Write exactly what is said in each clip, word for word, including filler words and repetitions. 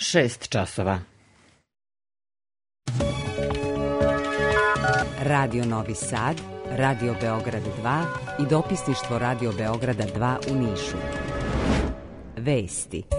šest časova. Radio Novi Sad, Radio Beograd dva i dopisništvo Radio Beograda dva u Nišu. Vesti.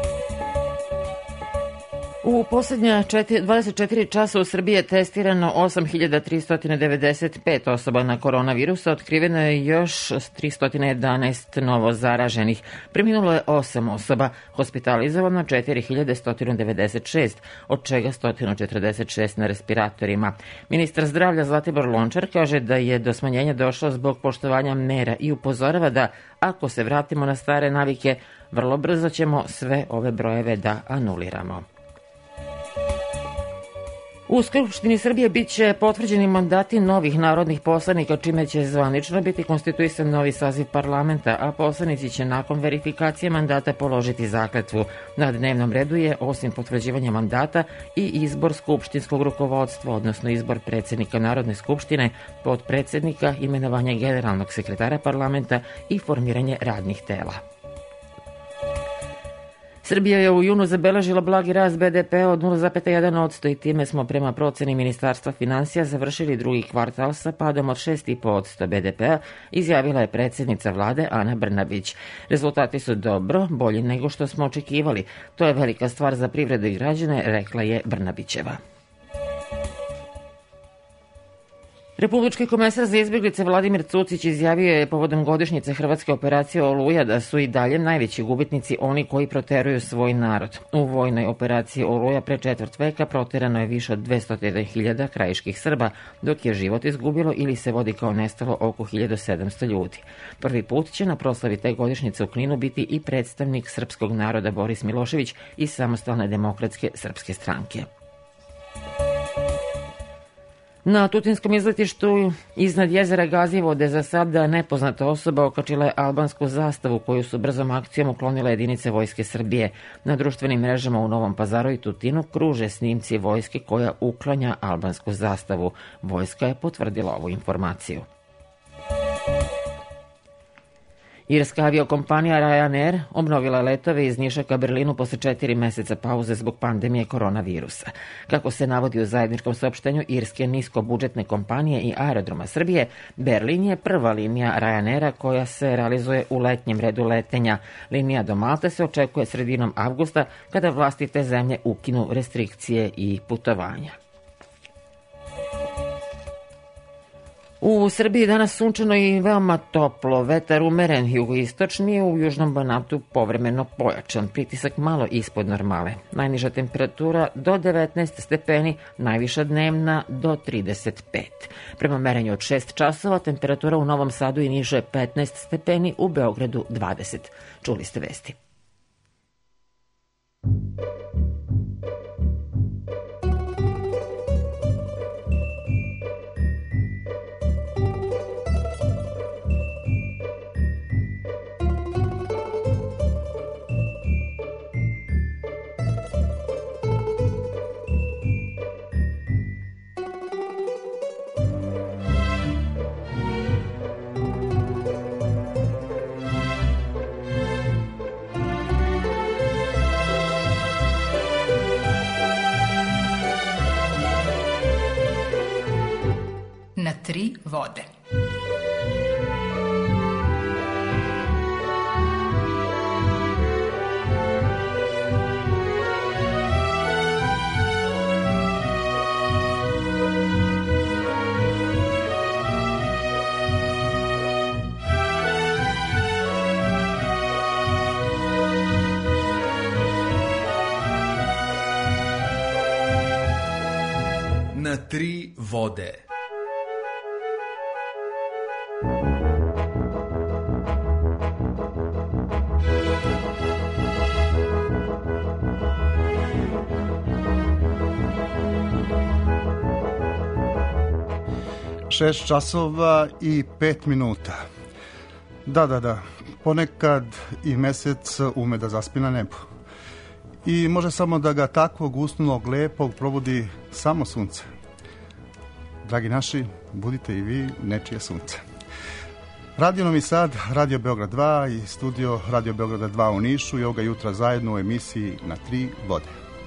U posljednja dvadeset četiri časa u Srbiji je testirano osam hiljada tristo devedeset pet osoba na koronavirusa, otkriveno je još tristo jedanaest novo zaraženih. Preminulo je osam osoba, hospitalizovano četiri hiljade sto devedeset šest, od čega sto četrdeset šest na respiratorima. Ministar zdravlja Zlatibor Lončar kaže da je do smanjenja došlo zbog poštovanja mera i upozorava da ako se vratimo na stare navike, vrlo brzo ćemo sve ove brojeve da anuliramo. U Skupštini Srbije bit će potvrđeni mandati novih narodnih poslanika, čime će zvanično biti konstituisan novi saziv parlamenta, a poslanici će nakon verifikacije mandata položiti zakletvu. Na dnevnom redu je, osim potvrđivanja mandata, i izbor skupštinskog rukovodstva, odnosno izbor predsjednika Narodne skupštine, potpredsjednika, imenovanje generalnog sekretara parlamenta i formiranje radnih tela. Srbija je u junu zabeležila blagi rast be de pe od nula zarez jedan posto i time smo prema proceni Ministarstva finansija završili drugi kvartal sa padom od šest zarez pet posto be de pe-a, izjavila je predsjednica vlade Ana Brnabić. Rezultati su dobro, bolji nego što smo očekivali. To je velika stvar za privredu i građane, rekla je Brnabićeva. Republički komesar za izbjeglice Vladimir Cucić izjavio je povodom godišnjice hrvatske operacije Oluja da su i dalje najveći gubitnici oni koji proteruju svoj narod. U vojnoj operaciji Oluja pre četvrt veka proterano je više od dvesta hiljada krajiških Srba, dok je život izgubilo ili se vodi kao nestalo oko hiljadu sedamsto ljudi. Prvi put će na proslavi te godišnjice u Kninu biti i predstavnik srpskog naroda Boris Milošević iz Samostalne demokratske srpske stranke. Na Tutinskom izletištu iznad jezera Gazivode za sada nepoznata osoba okačila je albansku zastavu koju su brzom akcijom uklonile jedinice Vojske Srbije. Na društvenim mrežama u Novom Pazaru i Tutinu kruže snimci vojske koja uklanja albansku zastavu. Vojska je potvrdila ovu informaciju. Irska aviokompanija Ryanair obnovila letove iz Niša ka Berlinu posle četiri meseca pauze zbog pandemije koronavirusa. Kako se navodi u zajedničkom saopštenju irske niskobudžetne kompanije i Aerodroma Srbije, Berlin je prva linija Ryanaira koja se realizuje u letnjem redu letenja. Linija do Malte se očekuje sredinom avgusta, kada vlasti te zemlje ukinu restrikcije i putovanja. U Srbiji danas sunčano i veoma toplo, vetar umeren jugoistočni, u južnom Banatu povremeno pojačan, pritisak malo ispod normale. Najniža temperatura do devetnaest stepeni, najviša dnevna do trideset pet. Prema merenju od šest časova temperatura u Novom Sadu i Nišu je petnaest stepeni, u Beogradu dvadeset. Čuli ste vesti. Na tri vode. Na tri vode. Šest časova i pet minuta. Da, da, da. Ponekad i mesec ume da zaspi na nebu. I može samo da ga takvog usnulog, lepog probudi samo sunce. Dragi naši, budite i vi nečije sunce. Radio Novi Sad, Radio Beograd dva i studio Radio Beograda dva u Nišu i ovoga jutra zajedno u emisiji Na tri vode.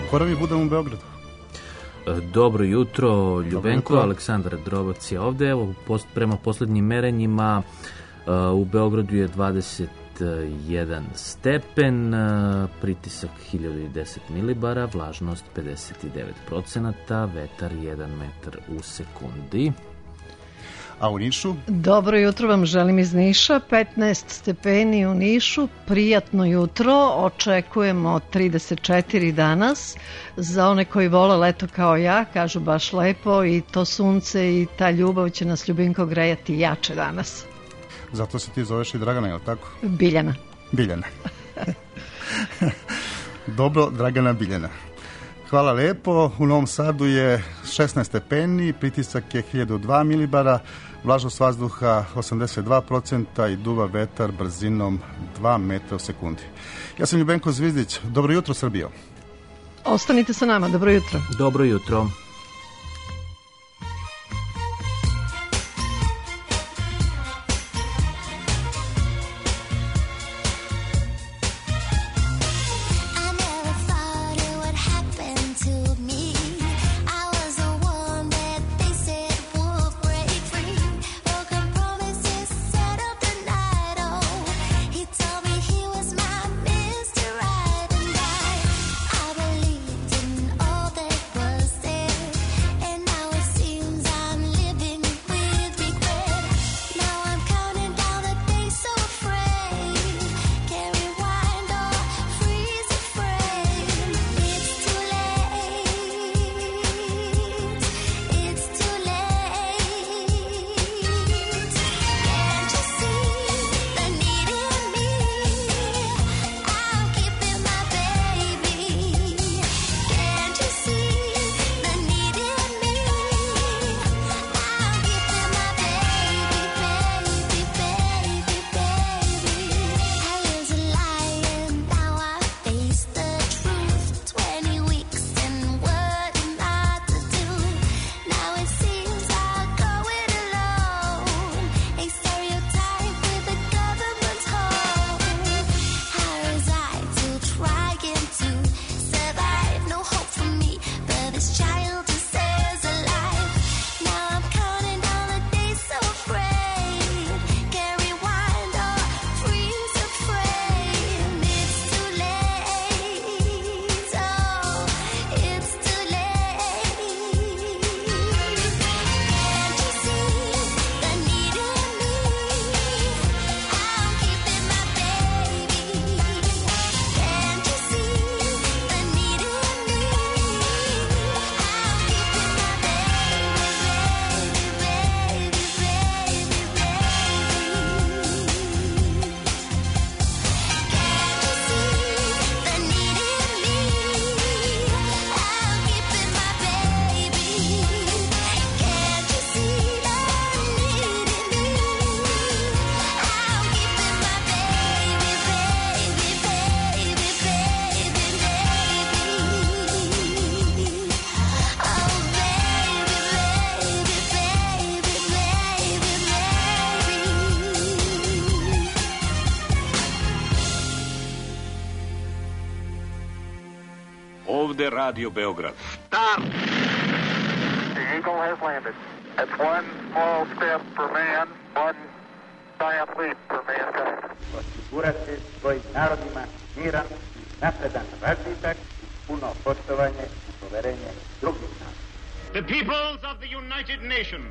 Ko nam je budan u Beogradu? Dobro jutro, Ljubenko. Dobro. Aleksandar Drobac je ovde. Evo, post, prema poslednjim merenjima uh, u Beogradu je dvadeset jedan stepen, uh, pritisak hiljadu deset milibara, vlažnost pedeset devet procenata, vetar jedan metar u sekundi. A u Nišu? Dobro jutro vam želim iz Niša, petnaest stepeni u Nišu, prijatno jutro, očekujemo trideset četiri danas. Za one koji vole leto kao ja, kažu baš lepo, i to sunce i ta ljubav će nas, Ljubinko, grejati jače danas. Zato se ti zoveš i Dragana, je li tako? Biljana. Biljana. Dobro, Dragana Biljana. Hvala lepo. U Novom Sadu je šesnaest stepeni, pritisak je hiljadu dva milibara, vlažnost vazduha osamdeset dva procenta i duva vetar brzinom dva metra u sekundi. Ja sam Ljubenko Zvizdić. Dobro jutro, Srbijo. Ostanite sa nama. Dobro jutro. Dobro jutro. Ovde Radio Beograd. Stop! The Eagle has landed. That's one small step for man, one giant leap for mankind. Osigurati svojim narodima miran, napredan razvitak, puno poštovanje i poverenje drugih naroda. The peoples of the United Nations,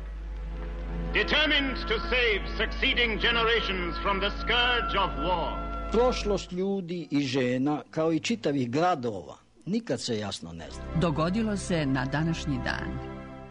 determined to save succeeding generations from the scourge of war. Prošlost ljudi i žena, kao i čitavih gradova, nikad se jasno ne zna. Dogodilo se na današnji dan.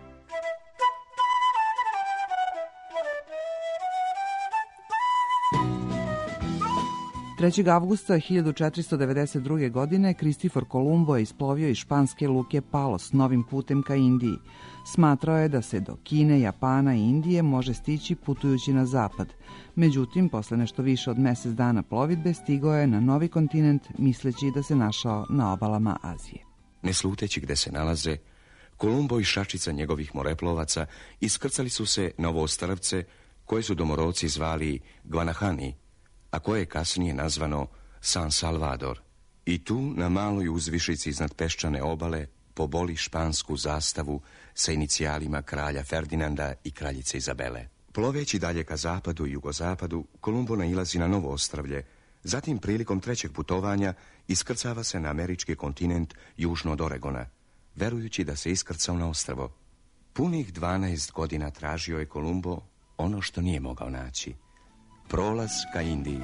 trećeg avgusta hiljadu četiristo devedeset druge. godine Kristofor Kolumbo je isplovio iz španske luke Palos novim putem ka Indiji. Smatrao je da se do Kine, Japana i Indije može stići putujući na zapad. Međutim, posle nešto više od mesec dana plovidbe stigao je na novi kontinent misleći da se našao na obalama Azije. Ne sluteći gde se nalaze, Kolumbo i šačica njegovih moreplovaca iskrcali su se na ovo ostrvce koje su domorodci zvali Guanahani, a koje je kasnije nazvano San Salvador I tu, na maloj uzvišici iznad peščane obale, poboli špansku zastavu sa inicijalima kralja Ferdinanda i kraljice Izabele. Ploveći dalje ka zapadu i jugozapadu, Kolumbo nailazi na novo ostrvlje, zatim prilikom trećeg putovanja iskrcava se na američki kontinent južno od Oregona, verujući da se iskrcao na ostrvo. Punih dvanaest godina tražio je Kolumbo ono što nije mogao naći. Prolaz ka Indiji.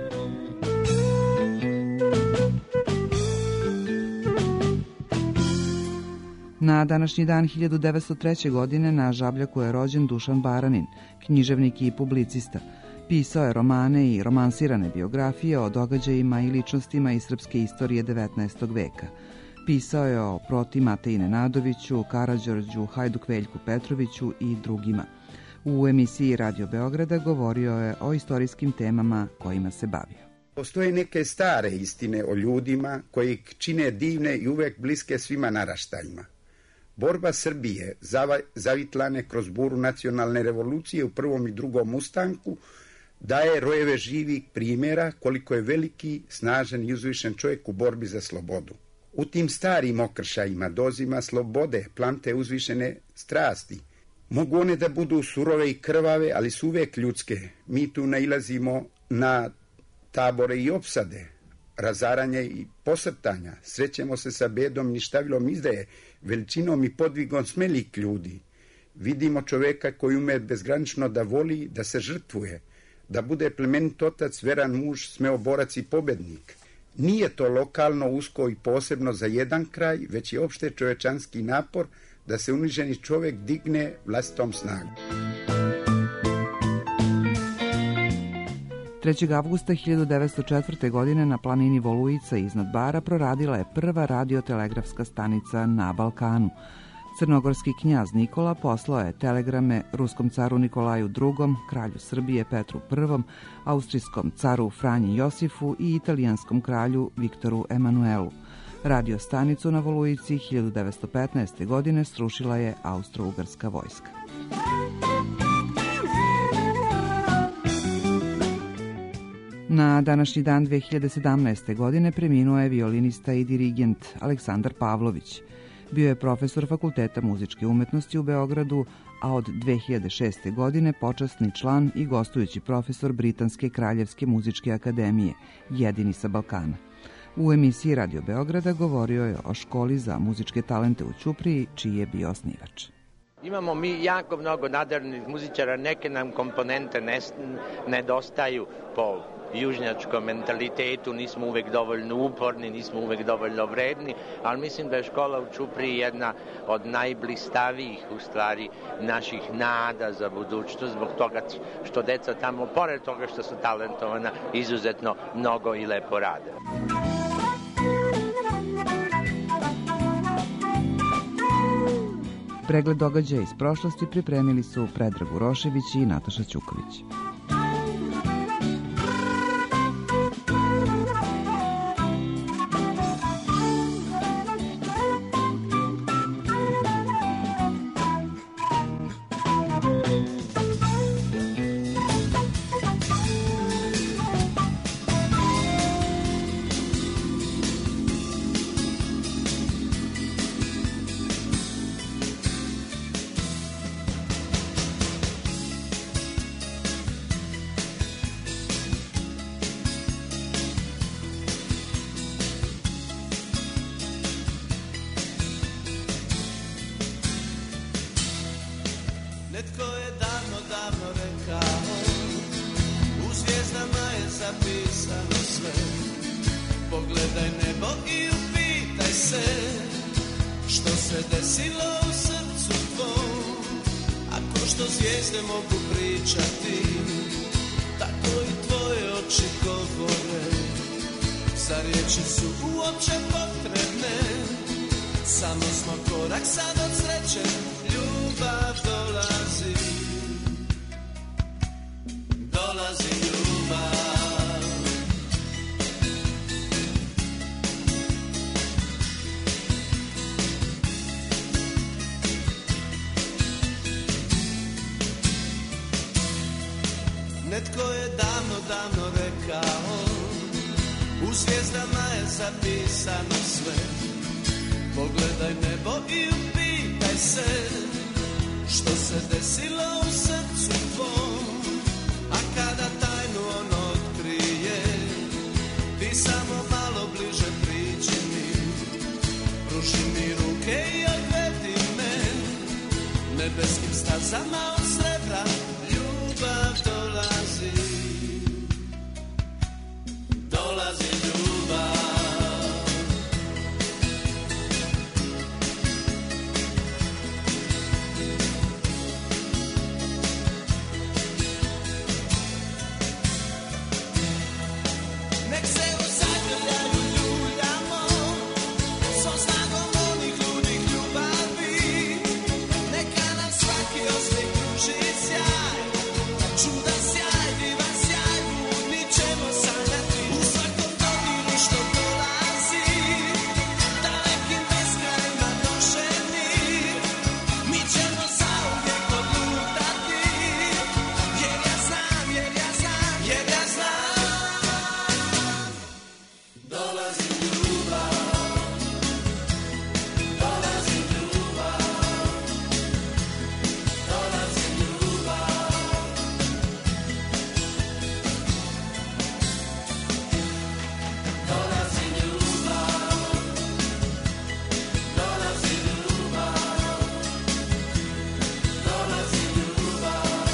Na današnji dan hiljadu devetsto treće. godine na Žabljaku je rođen Dušan Baranin, književnik i publicista. Pisao je romane i romansirane biografije o događajima i ličnostima iz srpske istorije devetnaestog veka. Pisao je o Proti Mateji Nenadoviću, Karađorđu, Hajduk Veljku Petroviću i drugima. U emisiji Radio Beograda govorio je o istorijskim temama kojima se bavio. Postoje neke stare istine o ljudima koji čine divne i uvek bliske svima naraštajima. Borba Srbije, zavitlane kroz buru nacionalne revolucije u prvom i drugom ustanku, daje rojeve živih primjera koliko je veliki, snažan i uzvišen čovjek u borbi za slobodu. U tim starim okršajima, dozima slobode, plamte uzvišene strasti. Mogu one da budu surove i krvave, ali su uvek ljudske. Mi tu nailazimo na tabore i opsade, razaranje i posrtanja. Srećemo se sa bedom, ništavilom izdaje, veličinom i podvigom smelih ljudi. Vidimo čoveka koji ume bezgranično da voli, da se žrtvuje, da bude plemenit otac, veran muž, smeoborac i pobednik. Nije to lokalno, usko i posebno za jedan kraj, već je opšte čovečanski napor da se uniženi čovek digne vlastitom snagom. trećeg avgusta hiljadu devetsto četvrte. godine na planini Volujica iznad Bara proradila je prva radiotelegrafska stanica na Balkanu. Crnogorski knjaz Nikola poslao je telegrame ruskom caru Nikolaju drugom, kralju Srbije Petru prvom, austrijskom caru Franji Josifu i italijanskom kralju Viktoru Emanuelu. Radio stanicu na Volujici hiljadu devetsto petnaeste. godine srušila je austro-ugarska vojska. Na današnji dan dve hiljade sedamnaeste. godine preminuo je violinista i dirigent Aleksandar Pavlović. Bio je profesor Fakulteta muzičke umetnosti u Beogradu, a od dve hiljade šeste. godine počasni član i gostujući profesor Britanske kraljevske muzičke akademije, jedini sa Balkana. U emisiji Radio Beograda govorio je o školi za muzičke talente u Ćupriji, čiji je bio osnivač. Imamo mi jako mnogo nadarnih muzičara, neke nam komponente nedostaju po južnjačkom mentalitetu, nismo uvek dovoljno uporni, nismo uvek dovoljno vredni, ali mislim da je škola u Ćupriji jedna od najblistavijih u stvari naših nada za budućnost, zbog toga što deca tamo, pored toga što su talentovana, izuzetno mnogo i lepo rade. Pregled događaja iz prošlosti pripremili su Predrag Urošević i Nataša Ćuković. Netko je davno, davno rekao, u zvijezdama je zapisano sve. Pogledaj nebo i upitaj se, što se desilo u srcu tvom. Ako što zvijezde mogu pričati, tako i tvoje oči govore. Za riječi su uopće potrebne, samo smo korak sad od sreće. Ljubav dolazi, dolazi ljubav. Netko je davno, davno rekao, U zvijezdama je zapisano sve. Pogledaj nebo i upitaj se što se desilo u srcu tvom. A kada tajnu on otkrije, ti samo malo bliže priđi mi. Pruži mi ruke i odvedi me nebeskim stazama od srebra. Ljubav dolazi, dolazi ljubav. Nek se uzagrljaju ljuljamo, so snagom onih ludih ljubavi. Neka nam svaki osmih kruži sjaj, čudan sjaj, divan sjaj, budni ćemo sanjati u svakom dodiru što dolazi. Dalekim beskrajima nošeni, mi ćemo zauvijek odlutati. Jer ja znam, jer ja znam, jer ja znam. Dolazi ljubav, dolazi ljubav, dolazi ljubav. Dolazi ljubav, dolazi ljubav, dolazi ljubav.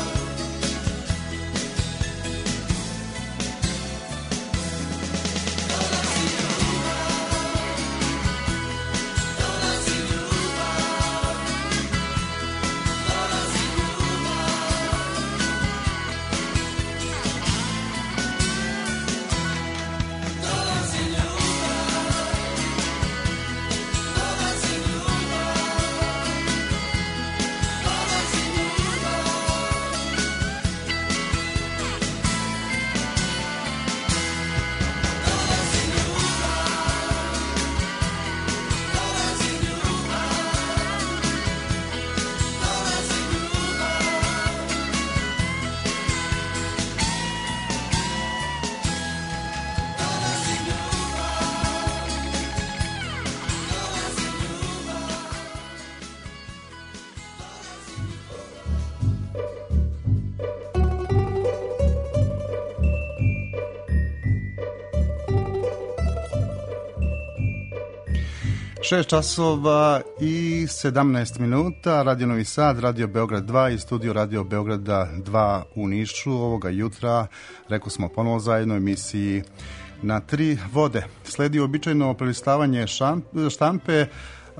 šest časova i sedamnaest minuta, Radio Novi Sad, Radio Beograd dva i studio Radio Beograda dva u Nišu. Ovoga jutra, rekao smo ponovo zajedno emisiji Na tri vode. Sledi običajno prelistavanje štampe. Uh,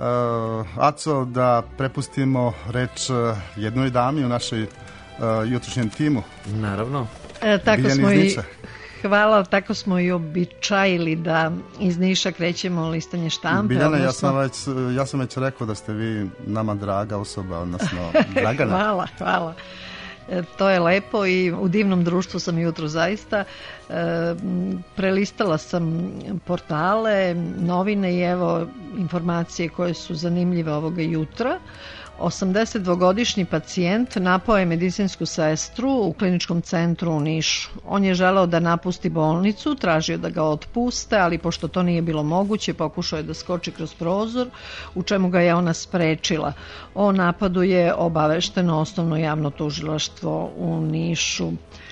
Aco, da prepustimo reč jednoj dami u našoj uh, jutrošnjem timu. Naravno. E, tako Biljana smo iz i Niša. Hvala, tako smo i običajili da iz Niša krećemo listanje štampe. Biljana, odnosno... ja, sam već, ja sam već rekao da ste vi nama draga osoba, odnosno Dragana. Hvala, hvala. E, to je lepo i u divnom društvu sam jutro zaista. E, prelistala sam portale, novine i evo informacije koje su zanimljive ovoga jutra. osamdesetdvogodišnji pacijent napao je medicinsku sestru u kliničkom centru u Nišu. On je želeo da napusti bolnicu, tražio da ga otpuste, ali pošto to nije bilo moguće, pokušao je da skoči kroz prozor, u čemu ga je ona sprečila. O napadu je obavešteno osnovno javno tužilaštvo u Nišu.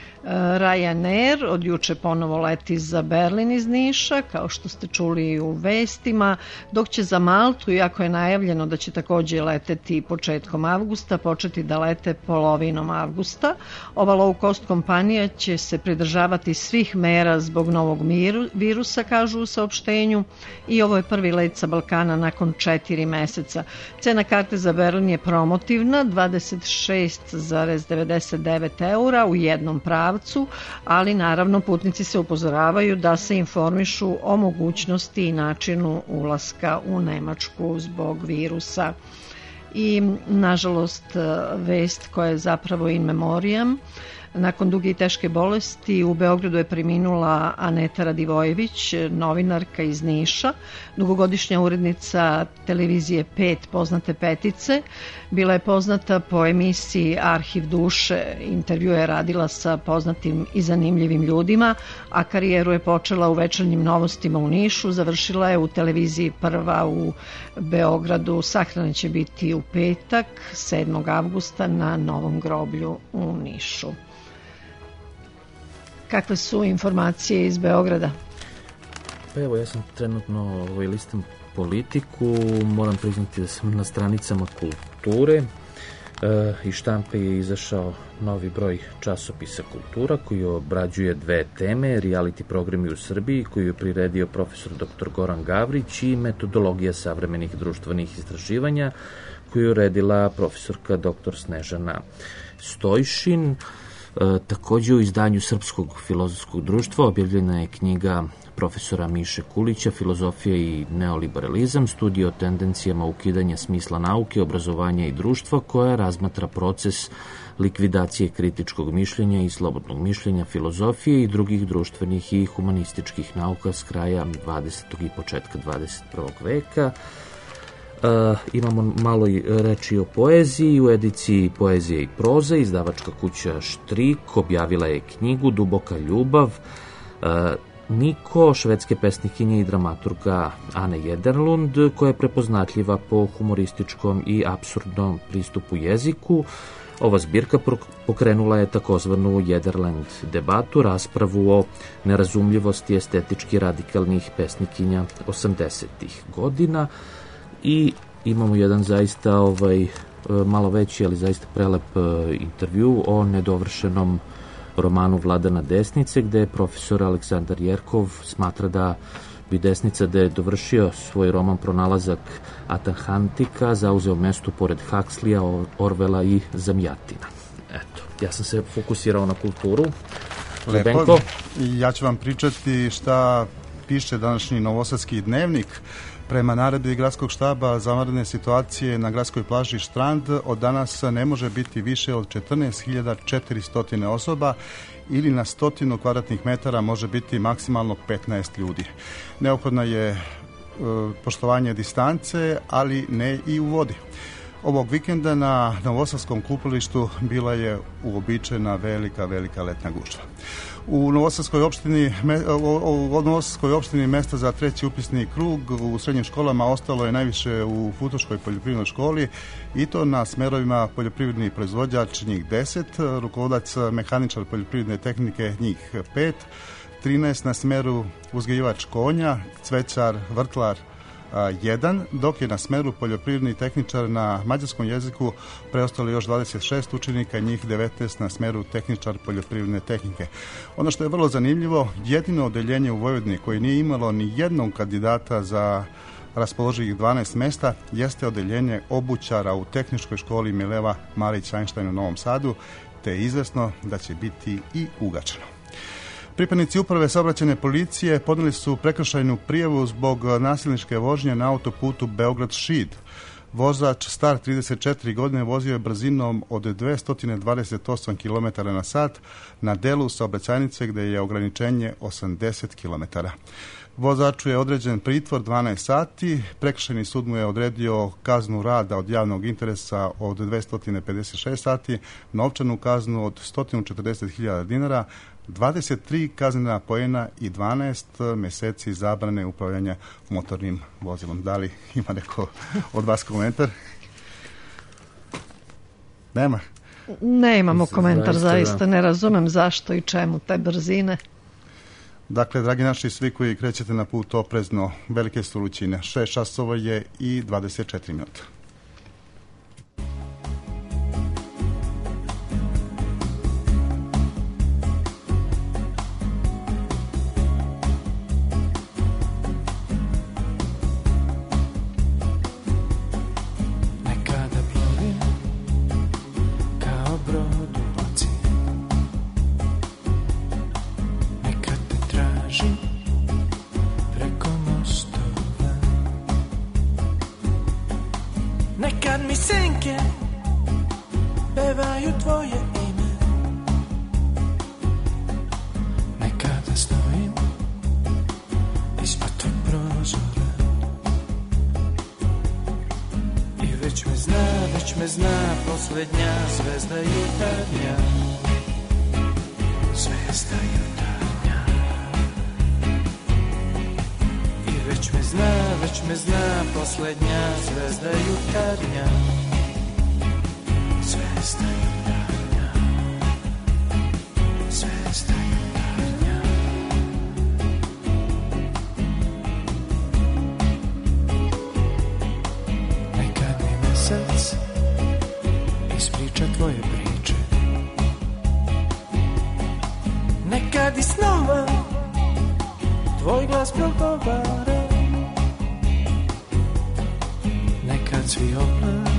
Ryanair od juče ponovo leti za Berlin iz Niša, kao što ste čuli u vestima, dok će za Maltu, iako je najavljeno da će takođe leteti početkom avgusta, početi da lete polovinom avgusta. Ova low cost kompanija će se pridržavati svih mera zbog novog miru, virusa, kažu u saopštenju, i ovo je prvi let sa Balkana nakon četiri meseca. Cena karte za Berlin je promotivna, dvadeset šest zarez devedeset devet eura u jednom pravu, ali naravno putnici se upozoravaju da se informišu o mogućnosti i načinu ulaska u Nemačku zbog virusa. I nažalost vest koja je zapravo in memoriam, Nakon duge i teške bolesti u Beogradu je preminula Aneta Radivojević, novinarka iz Niša, dugogodišnja urednica televizije pet, poznate Petice. Bila je poznata po emisiji Arhiv duše, intervju je radila sa poznatim i zanimljivim ljudima, a karijeru je počela u večernjim novostima u Nišu, završila je u televiziji Prva u Beogradu. Sahrana će biti u petak, sedmog avgusta na Novom groblju u Nišu. Kakve su informacije iz Beograda? Pa evo, ja sam trenutno ovaj, listam Politiku, moram priznati da sam na stranicama Kulture. E, iz štampe je izašao novi broj časopisa Kultura koji obrađuje dve teme, reality programi u Srbiji koju je priredio profesor doktor Goran Gavrić i metodologija savremenih društvenih istraživanja koju je uredila profesorka doktor Snežana Stojšin. E, takođe u izdanju Srpskog filozofskog društva objavljena je knjiga profesora Miše Kulića Filozofija i neoliberalizam, studija o tendencijama ukidanja smisla nauke, obrazovanja i društva, koja razmatra proces likvidacije kritičkog mišljenja i slobodnog mišljenja, filozofije i drugih društvenih i humanističkih nauka s kraja dvadesetog i početka dvadeset prvog veka. Uh, imamo malo reči o poeziji. U ediciji Poezije i proze izdavačka kuća Štrik objavila je knjigu Duboka ljubav. Uh, Niko, švedske pesnikinje i dramaturga Ane Jederlund, koja je prepoznatljiva po humorističkom i apsurdnom pristupu jeziku. Ova zbirka pokrenula je takozvanu Jederland debatu, raspravu o nerazumljivosti estetički radikalnih pesnikinja osamdesetih godina. I imamo jedan zaista ovaj, malo veći, ali zaista prelep intervju o nedovršenom romanu Vladana Desnice, gde profesor Aleksandar Jerkov smatra da bi Desnica, da je dovršio svoj roman Pronalazak Atanhantika, zauzeo mesto pored Huxleya, Orwella i Zamjatina. Eto, ja sam se fokusirao na kulturu. Lepo, ja ću vam pričati šta piše današnji Novosadski dnevnik. Prema naredbi gradskog štaba za vanredne situacije na gradskoj plaži Štrand od danas ne može biti više od četrnaest hiljada četiristo osoba ili na stotinu kvadratnih metara može biti maksimalno petnaest ljudi. Neophodno je e, poštovanje distance, ali ne i u vodi. Ovog vikenda na Novosadskom kupalištu bila je uobičajena velika, velika letnja gužva. U Novosadskoj opštini, u Novosadskoj opštini mesta za treći upisni krug u srednjim školama ostalo je najviše u Futoškoj poljoprivrednoj školi i to na smerovima poljoprivredni proizvođač njih deset, rukovodilac mehaničar poljoprivredne tehnike njih pet, trinaest na smeru uzgajivač konja, cvećar, vrtlar jedan, dok je na smeru poljoprivredni tehničar na mađarskom jeziku preostalo još dvadeset šest učenika, njih devetnaest na smeru tehničar poljoprivredne tehnike. Ono što je vrlo zanimljivo, jedino odeljenje u Vojvodini koje nije imalo ni jednog kandidata za raspoloživih dvanaest mesta jeste odeljenje obućara u tehničkoj školi Mileva Marić Einstein u Novom Sadu, te je izvesno da će biti i ugačeno. Pripadnici uprave saobraćajne policije podneli su prekršajnu prijavu zbog nasilničke vožnje na autoputu Beograd-Šid. Vozač star trideset četiri godine vozio je brzinom od dvesta dvadeset osam kilometara na sat na delu saobraćajnice gde je ograničenje osamdeset kilometara. Vozaču je određen pritvor dvanaest sati, prekršajni sud mu je odredio kaznu rada od javnog interesa od dvesta pedeset šest sati, novčanu kaznu od sto četrdeset hiljada dinara, dvadeset tri kaznena poena i dvanaest meseci zabrane upravljanja motornim vozilom. Da li ima neko od vas komentar? Nema? Ne imamo komentar, zaista ne razumem zašto i čemu te brzine. Dakle, dragi naši svi koji krećete na put oprezno, velike su vrućine. šest časova je i dvadeset četiri minuta. Nekad mi senke pevaju tvoje ime, da stojim ispod tog prozora i već me zna, već me zna posljednja zvezda jutarnja, zvezda jutarnja. I već me zna, već me zna posljednja zvezda jutarnja, zvezda jutarnja, zvezda jutarnja. Nekad mi mesec ispriča tvoje priče, nekad i snova tvoj glas progovara, nekad svi oblaci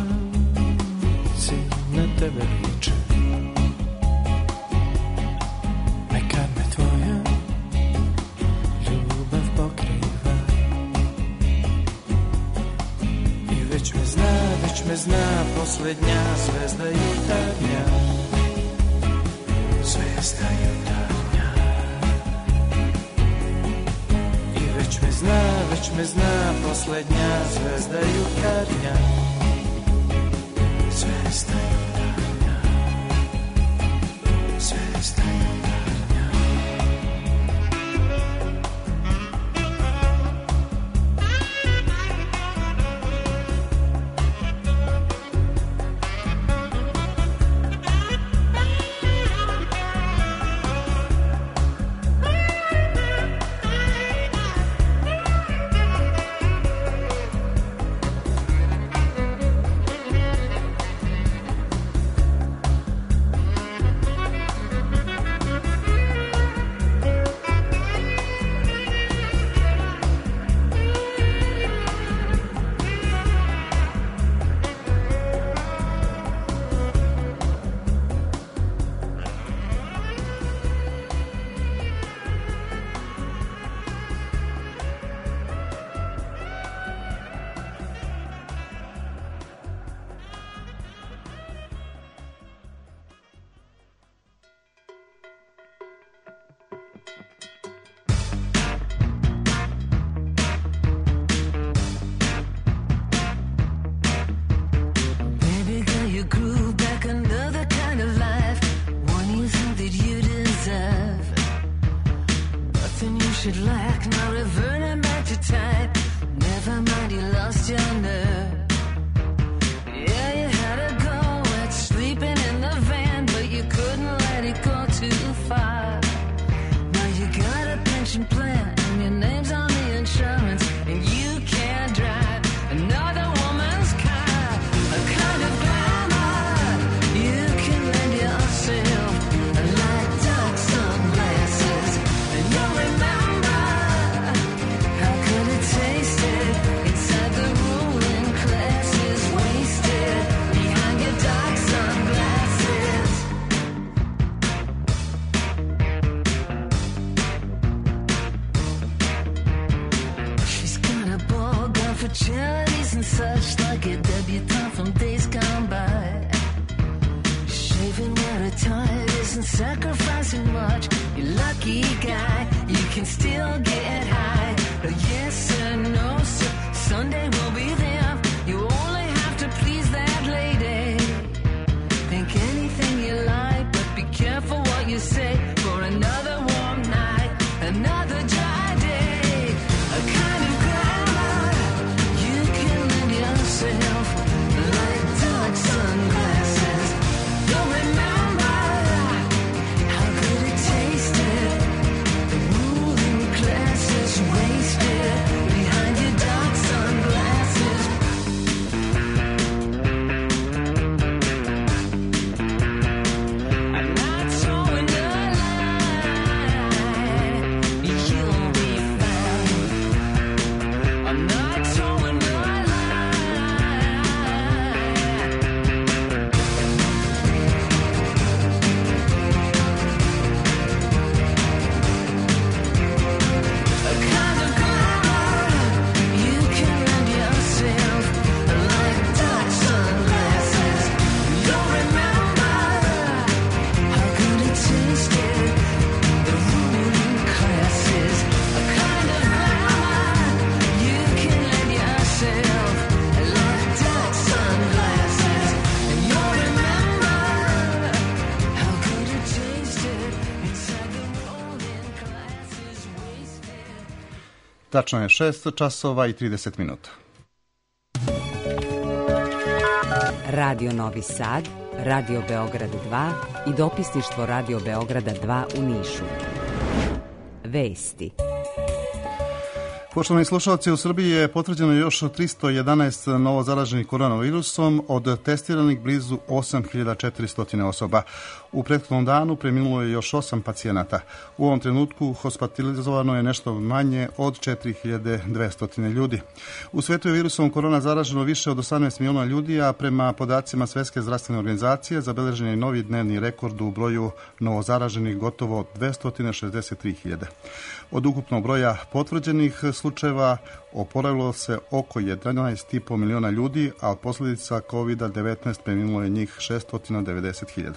na tebe liče, nekad me tvoja ljubav pokriva i već me zna, već me zna posljednja zvezda jutarnja, zvezda jutarnja. I već me zna, već me zna posljednja zvezda jutarnja, zvezda jutarnja, zvezda jutarnja. should lack, now reverting back to type. Never mind, you lost your nerve. Yeah, you had a go at sleeping in the van, but you couldn't let it go too far. Now you got a pension plan, and your name's on the insurance, and you can't drive another woman's car. A kind of glamour you can lend yourself, like dark sunglasses, and you'll remember how good it tasted inside the ruling classes, wasted behind your dark sunglasses. She's got a ball gown for charities and such, like a debutante from days gone by. Shaving where her tired isn't sacrificing much. You lucky guy, you can still get high. Oh, yes sir, no sir, Sunday will be there. You only have to please that lady. Think anything you like, but be careful what you say. For another warm night, another dry day, a kind of glamour you can lend yourself, like dark sunglasses. You'll remember how good it tasted. The ruling classes wasted behind your dark sunglasses, Tačno je šest časova i trideset minuta. Radio Novi Sad, Radio Beograd dva i dopisništvo Radio Beograda dva u Nišu. Vesti. Poštovani slušalci, u Srbiji je potvrđeno još tristo jedanaest novo zaraženih koronavirusom, od testiranih blizu osam hiljada četiristo osoba. U prethodnom danu preminulo je još osam pacijenata. U ovom trenutku hospitalizovano je nešto manje od četiri hiljade dvesta ljudi. U svetu je virusom korona zaraženo više od osamnaest miliona ljudi, a prema podacima Svetske zdravstvene organizacije zabeležen je novi dnevni rekord u broju novozaraženih gotovo dvesta šezdeset tri hiljade. Od ukupnog broja potvrđenih slučajeva oporavilo se oko jedanaest i po miliona ljudi, a od posljedica kovid devetnaest preminulo je njih šesto devedeset hiljada.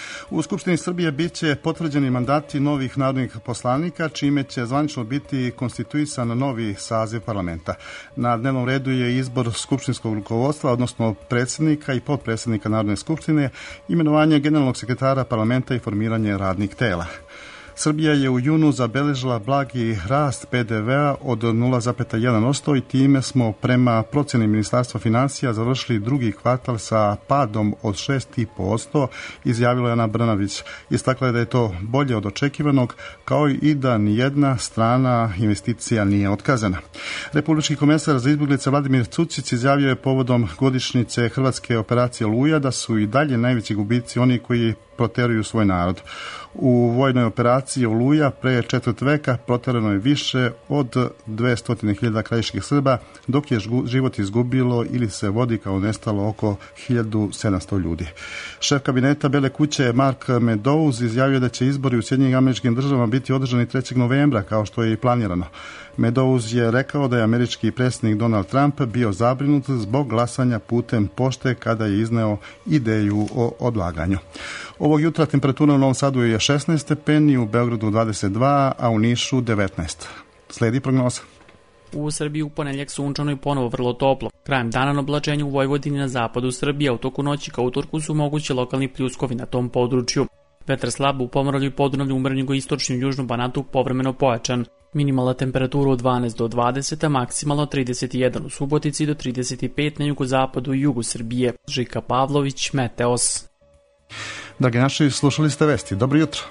U Skupštini Srbije bit će potvrđeni mandati novih narodnih poslanika, čime će zvanično biti konstituisan novi saziv parlamenta. Na dnevnom redu je izbor skupštinskog rukovodstva, odnosno predsjednika i potpredsjednika Narodne skupštine, imenovanje generalnog sekretara parlamenta i formiranje radnih tela. Srbija je u junu zabeležila blagi rast pe de vea od nula zarez jedan posto i time smo prema procjeni Ministarstva financija završili drugi kvartal sa padom od šest zarez pet posto, izjavila je Ana Brnabić. Istakla je da je to bolje od očekivanog, kao i da nijedna strana investicija nije otkazana. Republički komesar za izbjeglice Vladimir Cucić izjavio je povodom godišnjice Hrvatske operacije Oluja da su i dalje najveći gubici oni koji proteruju svoj narod. U vojnoj operaciji Oluja pre četvrt veka proterano je više od dvesta hiljada krajiških Srba, dok je život izgubilo ili se vodi kao nestalo oko hiljadu sedamsto ljudi. Šef kabineta Bele kuće Mark Meadows izjavio da će izbori u Sjedinjenim Američkim Državama biti održani trećeg novembra, kao što je i planirano. Meadows je rekao da je američki predsjednik Donald Trump bio zabrinut zbog glasanja putem pošte kada je izneo ideju o odlaganju. Ovog jutra temperatura u Novom Sadu je šesnaest stepeni, u Beogradu dvadeset dva, a u Nišu devetnaest. Sledi prognoza. U Srbiji u ponedjeljak sunčano i ponovo vrlo toplo. Krajem dana na oblačenju u Vojvodini na zapadu Srbije, u toku noći ka utorku su mogući lokalni pljuskovi na tom području. Vetar slab u Pomoravlju i Podunavlju, umeren jugoistočnom i južnom Banatu povremeno pojačan. Minimalna temperatura od dvanaest do dvadeset, a maksimalno trideset jedan u Subotici do trideset pet na jugozapadu i jugu Srbije. Žika Pavlović, Meteos. Dragi naši, slušali ste vesti. Dobro jutro.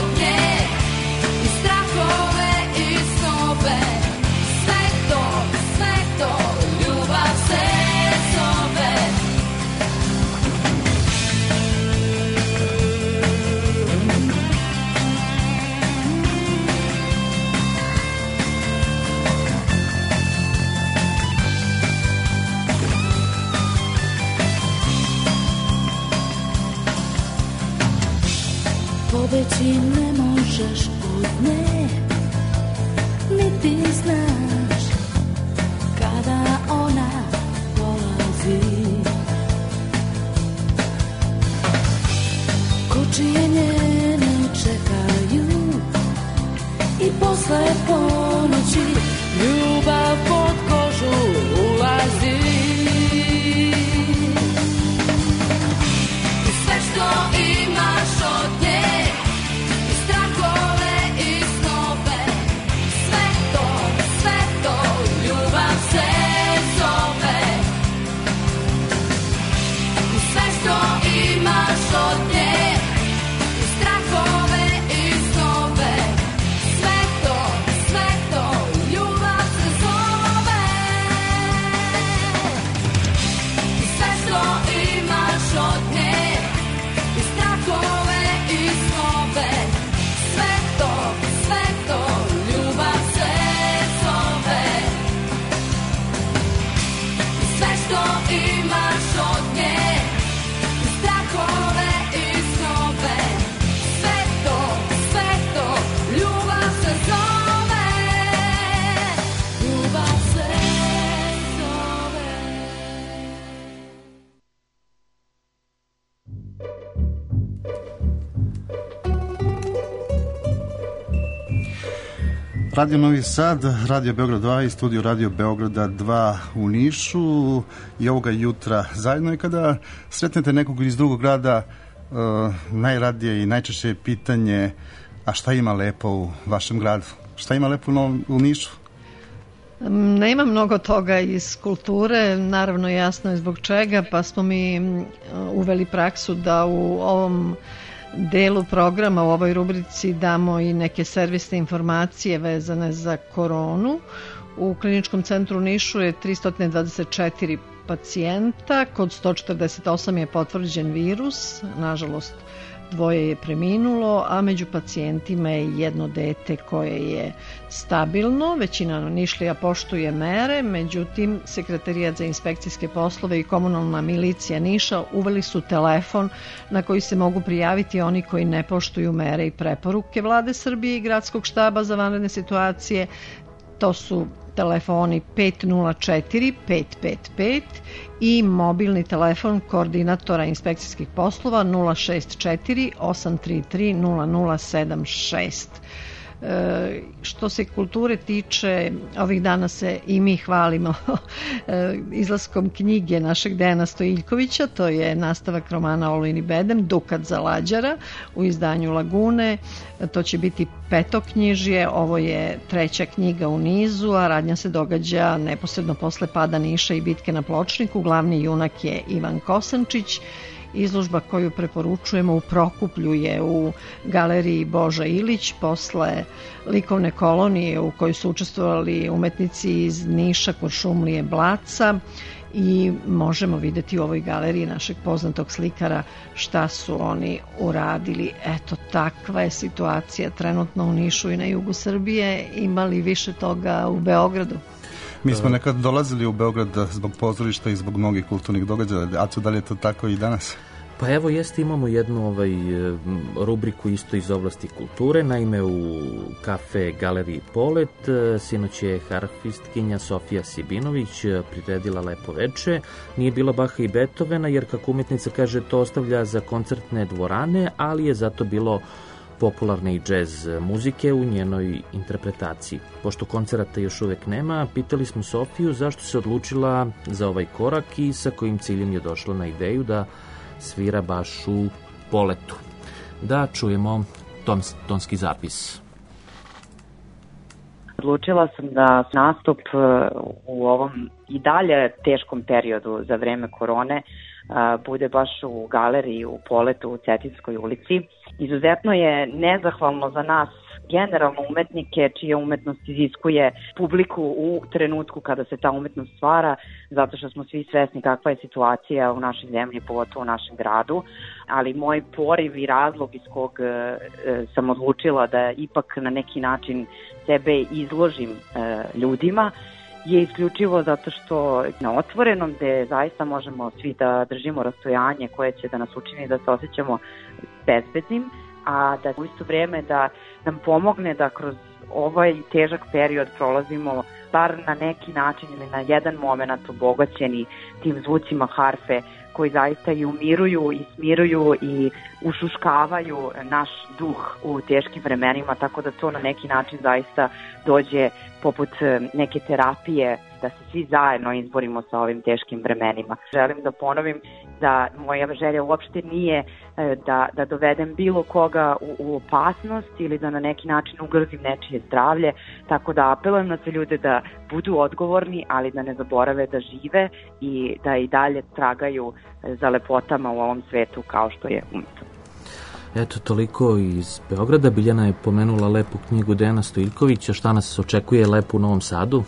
Sve to pobeći ne možeš od nje, niti znaš kada ona dolazi. Kočije njene čekaju i posle ponoći ljubav pod kožu ulazi. I sve što imaš od nje, i strahove i snove, sve to, sve to ljubav se zove. I sve što imaš od nje, i strahove i snove, sve to, sve to ljubav se zove. I sve što imaš od nje, i strahove i snove, sve to, sve to ljubav se zove. I sve što imaš od nje, i strahove i snove, sve to, sve to ljubav se zove. Ljubav se zove. Radio Novi Sad, Radio Beograd dva i studio Radio Beograda dva u Nišu i ovoga jutra zajedno. I kada sretnete nekog iz drugog grada, uh, najradije i najčešće je pitanje: a šta ima lepo u vašem gradu? Šta ima lepo u, u Nišu? Nema mnogo toga iz kulture, naravno jasno je zbog čega, pa smo mi uveli praksu da u ovom delu programa, u ovoj rubrici damo i neke servisne informacije vezane za koronu. U Kliničkom centru u Nišu je tristo dvadeset četiri pacijenta, kod sto četrdeset osam je potvrđen virus, nažalost dvoje je preminulo, a među pacijentima je jedno dete koje je stabilno. Većina Nišlija poštuje mere, međutim Sekretarijat za inspekcijske poslove i komunalna milicija Niša uveli su telefon na koji se mogu prijaviti oni koji ne poštuju mere i preporuke Vlade Srbije i Gradskog štaba za vanredne situacije. To su telefoni pet nula četiri pet pet pet i mobilni telefon koordinatora inspekcijskih poslova nula šest četiri osam tri tri nula nula sedam šest. E, što se kulture tiče, ovih dana se i mi hvalimo izlaskom knjige našeg Dejana Stojiljkovića, to je nastavak romana Olujin i bedem, Dukat za lađara u izdanju Lagune. To će biti petoknjižje, ovo je treća knjiga u nizu, a radnja se događa neposredno posle pada Niša i bitke na Pločniku. Glavni junak je Ivan Kosančić. Izložba koju preporučujemo u Prokuplju je u galeriji Boža Ilić, posle likovne kolonije u kojoj su učestvovali umetnici iz Niša, Kuršumlije, Blaca, i možemo videti u ovoj galeriji našeg poznatog slikara šta su oni uradili. Eto, takva je situacija trenutno u Nišu i na jugu Srbije. Imali više toga u Beogradu? Mi smo nekad dolazili u Beograd zbog pozorišta i zbog mnogih kulturnih događaja. Aco, da li je to tako i danas? Pa evo, jeste, imamo jednu ovaj, rubriku isto iz oblasti kulture. Naime, u kafe Galeriji Polet sinoć je harfistkinja Sofija Sibinović priredila lepo veče. Nije bilo Baha i Beethovena, jer kako umetnica kaže, to ostavlja za koncertne dvorane, ali je zato bilo popularne i džez muzike u njenoj interpretaciji. Pošto koncerata još uvek nema, pitali smo Sofiju zašto se odlučila za ovaj korak i sa kojim ciljem je došla na ideju da svira baš u Poletu. Da čujemo tons, tonski zapis. Odlučila sam da nastup u ovom i dalje teškom periodu za vreme korone bude baš u galeriji u Poletu u Cetinskoj ulici. Izuzetno je nezahvalno za nas, generalno umetnike, čija umetnost iziskuje publiku u trenutku kada se ta umetnost stvara, zato što smo svi svesni kakva je situacija u našoj zemlji, pogotovo u našem gradu, ali moj poriv i razlog iz kog e, sam odlučila da ipak na neki način sebe izložim e, ljudima, je isključivo zato što na otvorenom, gde zaista možemo svi da držimo rastojanje koje će da nas učini da se osjećamo bezbednim, a da u isto vreme da nam pomogne da kroz ovaj težak period prolazimo bar na neki način ili na jedan moment obogaćeni tim zvucima harfe koji zaista i umiruju i smiruju i ušuškavaju naš duh u teškim vremenima, tako da to na neki način zaista dođe poput neke terapije da se svi zajedno izborimo sa ovim teškim vremenima. Želim da ponovim da moja želja uopšte nije da, da dovedem bilo koga u, u opasnost ili da na neki način ugrozim nečije zdravlje, tako da apelujem na sve ljude da budu odgovorni, ali da ne zaborave da žive i da i dalje tragaju za lepotama u ovom svetu kao što je umetnost. Eto, toliko iz Beograda. Biljana je pomenula lepu knjigu Dejana Stojiljkovića. Šta nas očekuje lepo u Novom Sadu?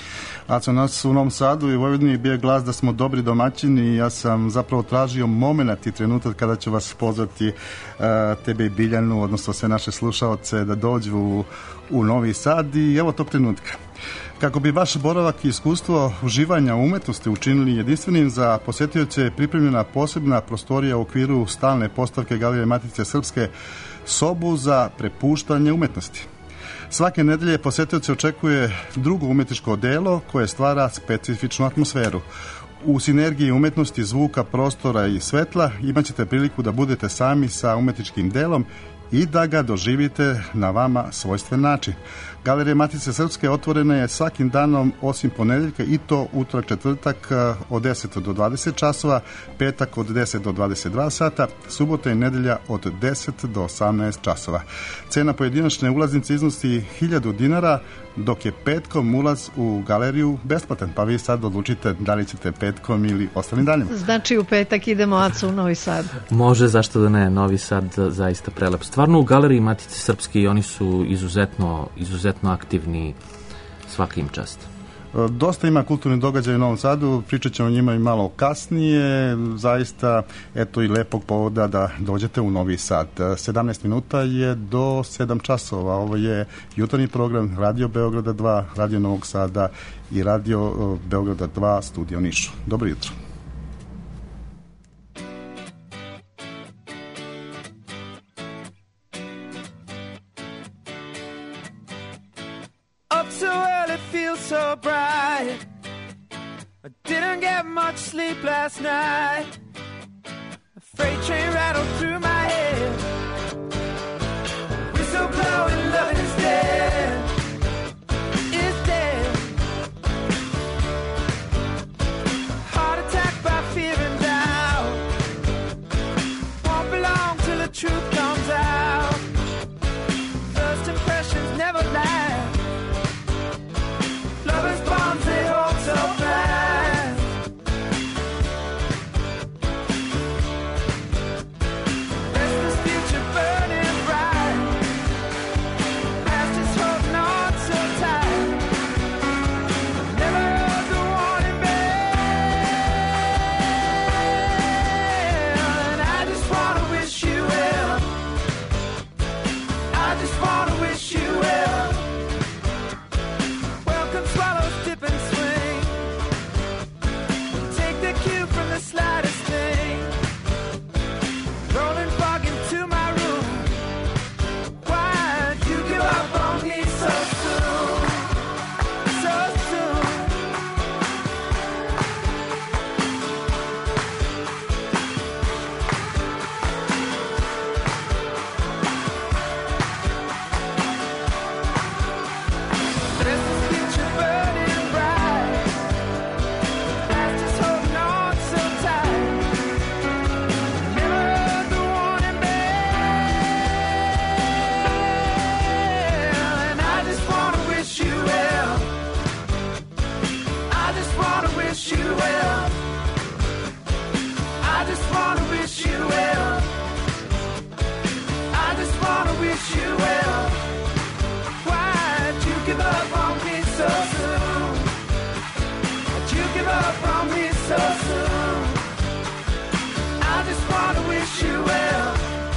Aco, nas u Novom Sadu i Vojvodini bio glas da smo dobri domaćini i ja sam zapravo tražio moment i trenutak kada ću vas pozvati, uh, tebe i Biljanu, odnosno sve naše slušaoce, da dođu u, u Novi Sad i evo tog trenutka. Kako bi vaš boravak i iskustvo uživanja u umetnosti učinili jedinstvenim, za posjetioce je pripremljena posebna prostorija u okviru stalne postavke Galerije Matice Srpske, sobu za prepuštanje umetnosti. Svake nedelje posjetioce očekuje drugo umetničko delo koje stvara specifičnu atmosferu. U sinergiji umetnosti, zvuka, prostora i svetla imat ćete priliku da budete sami sa umetničkim delom i da ga doživite na vama svojstven način. Galerija Matice Srpske otvorena je svakim danom osim ponedeljka i to utorak, četvrtak od deset do dvadeset časova, petak od deset do dvadeset dva sata, subota i nedelja od deset do osamnaest časova. Cena pojedinačne ulaznice iznosi hiljadu dinara, dok je petkom ulaz u galeriju besplatan, pa vi sad odlučite da li ćete petkom ili ostalim danima. Znači u petak idemo Aco u Novi Sad. Može, zašto da ne, Novi Sad zaista prelep. Stvarno u Galeriji Matice Srpske i oni su izuzetno, izuzetno aktivni, svaka im čast. Dosta ima kulturnih događaja u Novom Sadu, pričat ćemo o njima i malo kasnije, zaista eto i lepog povoda da dođete u Novi Sad. sedamnaest minuta je do sedam časova, ovo je jutarnji program Radio Beograda dva, Radio Novog Sada i Radio Beograda dva, Studio Nišu. Dobro jutro. So bright, I didn't get much sleep last night. A freight train rattled through my head. Whistle blowing, love is dead, is dead. Heart attack by fear and doubt. Won't belong till the truth comes out. First impressions never last. Lovers' bonds, they hold so fast. Restless future burning bright. Past is holding on so tight. Never heard the warning bell. And I just wanna wish you well. I just wanna wish you well. Swallows dip and swing. Take the cue from the slightest thing. Rolling fog into my room. Why'd you give up on me so soon? So soon. This is future burning bright. Past is holding on so tight. Never heard the warning bell. And I just wanna wish you well. I just wanna wish you well. I just wanna wish you well. I just wanna wish you well. Why'd you give up on me so soon? Why'd you give up on me so soon? I just wanna wish you well.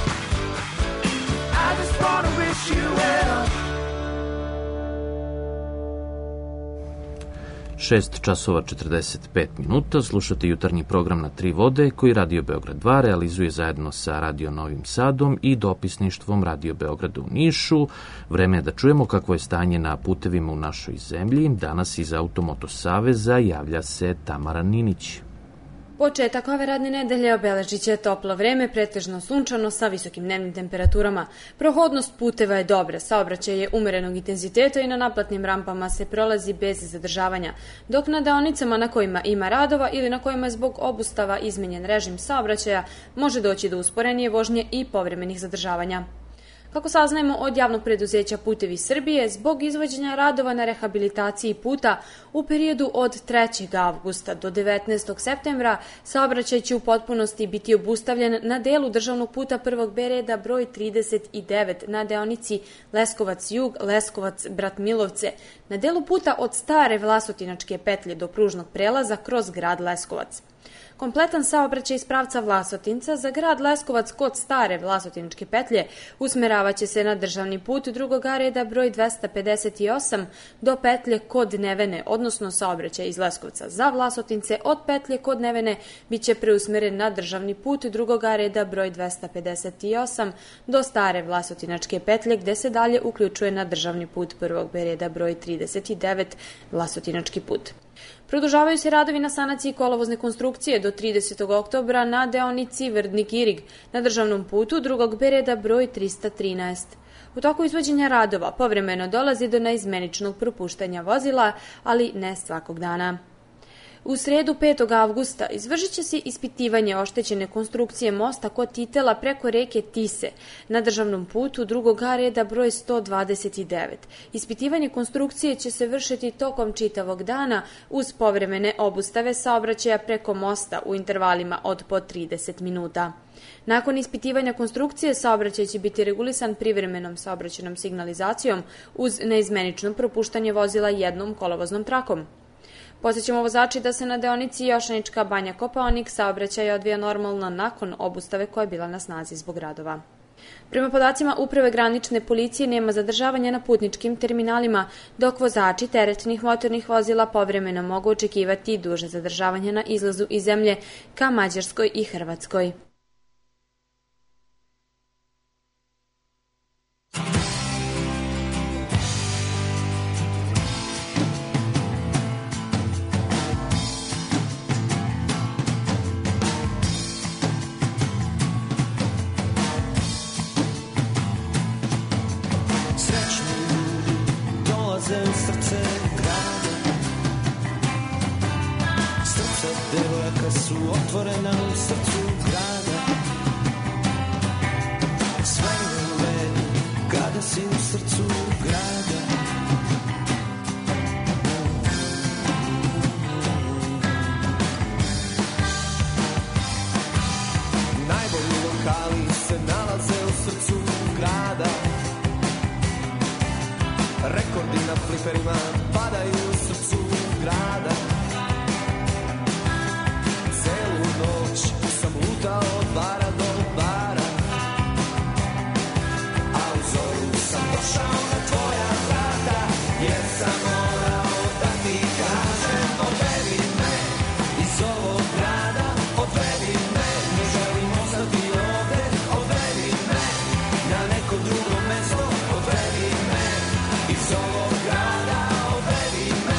I just wanna wish you well. šest časova četrdeset pet minuta. Slušate jutarnji program Na tri vode koji Radio Beograd dva realizuje zajedno sa Radio Novim Sadom i dopisništvom Radio Beograda u Nišu. Vreme je da čujemo kakvo je stanje na putevima u našoj zemlji. Danas iz Automoto Saveza javlja se Tamara Ninić. Početak ove radne nedelje obeležit će toplo vreme, pretežno sunčano sa visokim dnevnim temperaturama. Prohodnost puteva je dobra, saobraćaj je umerenog intenziteta i na naplatnim rampama se prolazi bez zadržavanja, dok na deonicama na kojima ima radova ili na kojima je zbog obustava izmenjen režim saobraćaja može doći do usporenije vožnje i povremenih zadržavanja. Kako saznajemo od javnog preduzeća Putevi Srbije, zbog izvođenja radova na rehabilitaciji puta u periodu od trećeg avgusta do devetnaestog septembra saobraćaj će u potpunosti biti obustavljen na delu državnog puta prvog B reda broj trideset devet na deonici Leskovac-Jug, Leskovac-Bratmilovce, na delu puta od stare Vlasotinačke petlje do pružnog prelaza kroz grad Leskovac. Kompletan saobraćaj iz pravca Vlasotinca za grad Leskovac kod stare Vlasotinačke petlje usmeravaće se na državni put drugog A reda broj dvesta pedeset osam do petlje kod Nevene, odnosno saobraćaj iz Leskovca za Vlasotince od petlje kod Nevene biće preusmeren na državni put drugog A reda broj dvesta pedeset osam do stare Vlasotinačke petlje gde se dalje uključuje na državni put prvog B reda broj trideset devet Vlasotinački put. Produžavaju se radovi na sanaciji kolovozne konstrukcije do tridesetog oktobra na deonici Vrdnik-Irig na državnom putu drugog B reda broj trista trinaest. U toku izvođenja radova povremeno dolazi do neizmeničnog propuštanja vozila, ali ne svakog dana. U sredu petog avgusta izvršit će se ispitivanje oštećene konstrukcije mosta kod Titela preko reke Tise na državnom putu drugog A reda broj sto dvadeset devet. Ispitivanje konstrukcije će se vršiti tokom čitavog dana uz povremene obustave saobraćaja preko mosta u intervalima od po trideset minuta. Nakon ispitivanja konstrukcije, saobraćaj će biti regulisan privremenom saobraćajnom signalizacijom uz neizmenično propuštanje vozila jednom kolovoznom trakom. Podsjećamo vozači da se na deonici Jošanička Banja Kopaonik saobraćaj odvija normalno nakon obustave koja je bila na snazi zbog radova. Prema podacima Uprave granične policije nema zadržavanja na putničkim terminalima, dok vozači teretnih motornih vozila povremeno mogu očekivati duže zadržavanje na izlazu iz zemlje ka Mađarskoj i Hrvatskoj. U srce grada, srca devojaka su otvorena u srcu grada. Sve je u redu kada si u srcu grada. Najbolji lokali se nalaze u srcu grada. Rekordi na fliperima padaju u srcu grada. Celu noć sam lutao od bara do bara, a u zoru sam došao na tvoja vrata, jer sam morao da ti kažem odvedi me iz ovog grada, odvedi me, ne želim ostati ovde, odvedi me na neko drugo mesto, odvedi me iz ovog grada, odvedi me.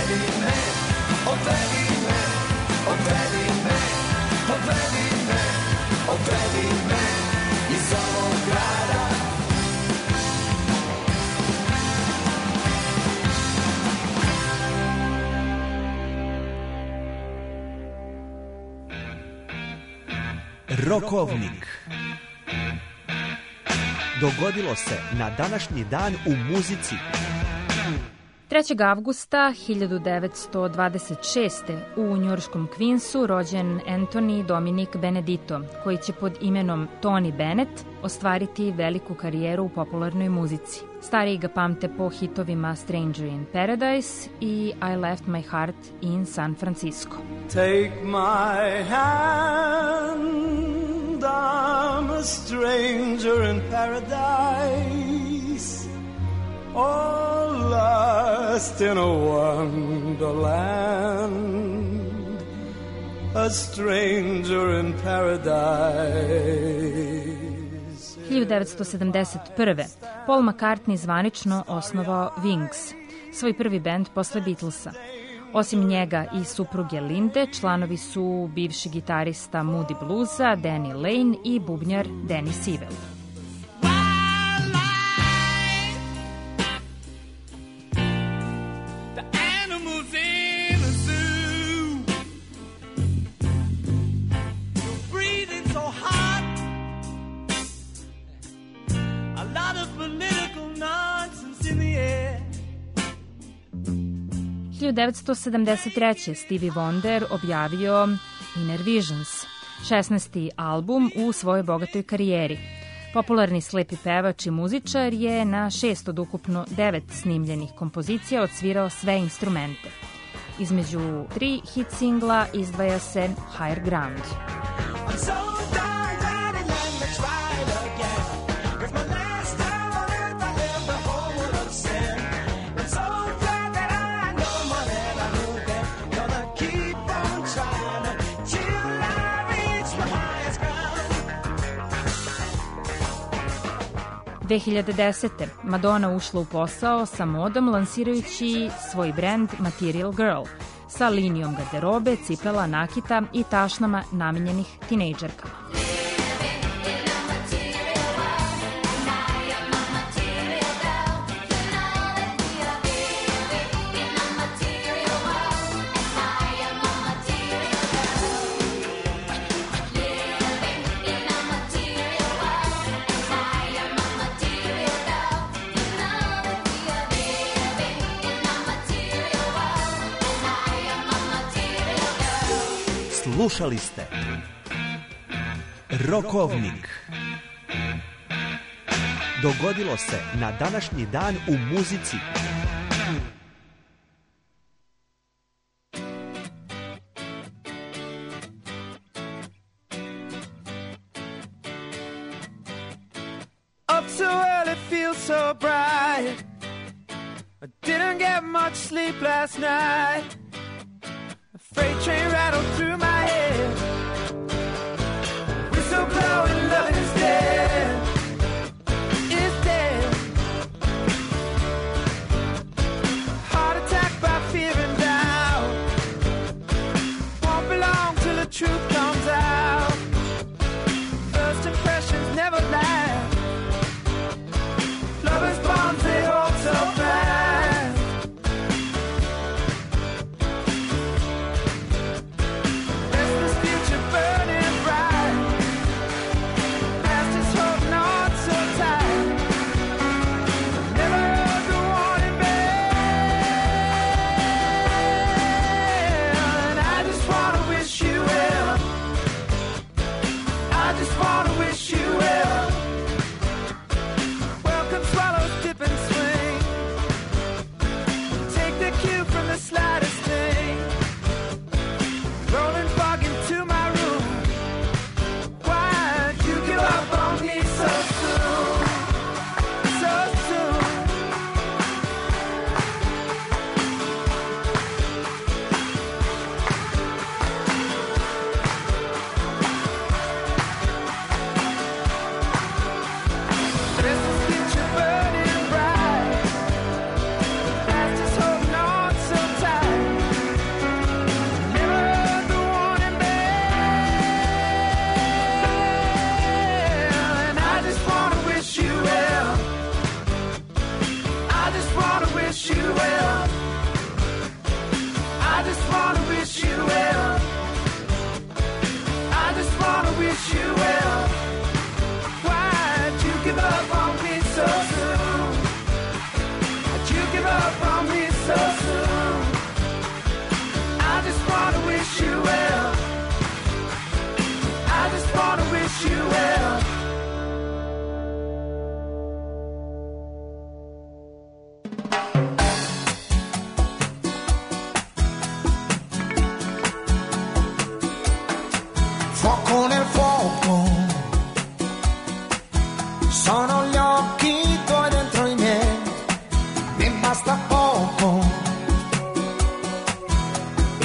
Odvedi me, odvedi me, odvedi me, odvedi me, odvedi me iz ovog grada. Rokovnik. Dogodilo se na današnji dan u muzici. trećeg avgusta hiljadu devetsto dvadeset šeste. u njujorškom Queensu rođen Anthony Dominic Benedito, koji će pod imenom Tony Bennett ostvariti veliku karijeru u popularnoj muzici. Stariji ga pamte po hitovima Stranger in Paradise i I Left My Heart in San Francisco. Take my hand, I'm a stranger in paradise, all lost in a wonderland, a stranger in paradise. hiljadu devetsto sedamdeset prve. Paul McCartney zvanično osnovao Wings, svoj prvi bend posle Beatlesa. Osim njega i supruge Linde, članovi su bivši gitarista Moody Bluesa, Danny Lane i bubnjar Danny Sewell. hiljadu devetsto sedamdeset treće. Stevie Wonder objavio Inner Visions, šesnaesti album u svojoj bogatoj karijeri. Popularni slepi pevač i muzičar je na šest od ukupno devet snimljenih kompozicija odsvirao sve instrumente. Između tri hit singla izdvaja se Higher Ground. dve hiljade desete. Madonna ušla u posao sa modom lansirajući svoj brend Material Girl sa linijom garderobe, cipela, nakita i tašnama namenjenih tinejdžerkama. Slušali ste Rokovnik. Dogodilo se na današnji dan u muzici. Up so early, feels so bright. I didn't get much sleep last night. Freight train rattled through my head. Whistle blowing, love is dead. Is dead. Heart attack by fear and doubt. Won't belong till the truth comes out. First impressions never last. Lovers' bonds, they hold so fast. Restless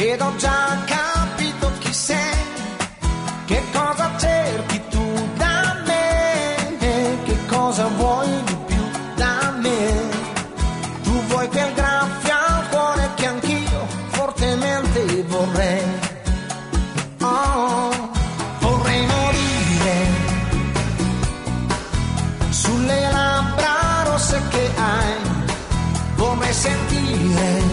ed ho già capito chi sei, che cosa cerchi tu da me, che cosa vuoi di più da me. Tu vuoi quel graffio al cuore che anch'io fortemente vorrei. Oh, vorrei morire sulle labbra rosse che hai, vorrei sentire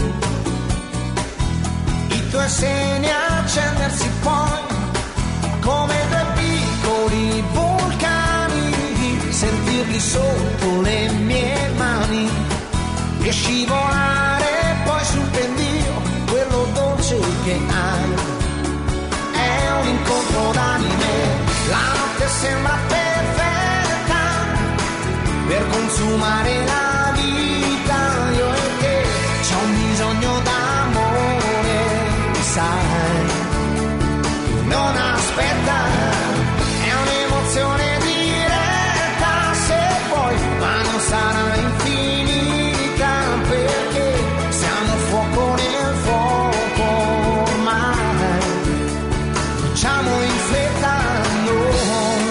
i tuoi seni accendersi poi come due piccoli vulcani, sentirli sotto le mie mani e scivolare poi sul pendio quello dolce che hai. È un incontro d'anime, la notte sembra perfetta per consumare la vita, io e te c'ho un bisogno d'amore, sai, non aspetta, è un'emozione diretta se vuoi, ma non sarà infinita perché siamo fuoco nel fuoco ormai, facciamo in fretta noi.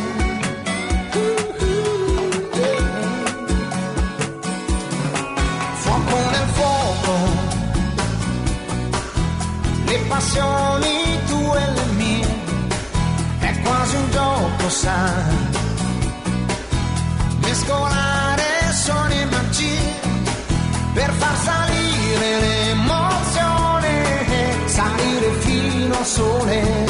Fuoco nel fuoco, le passioni tue e le mie, è quasi un gioco, sai, mescolare suoni e magie per far salire l'emozione, salire fino al sole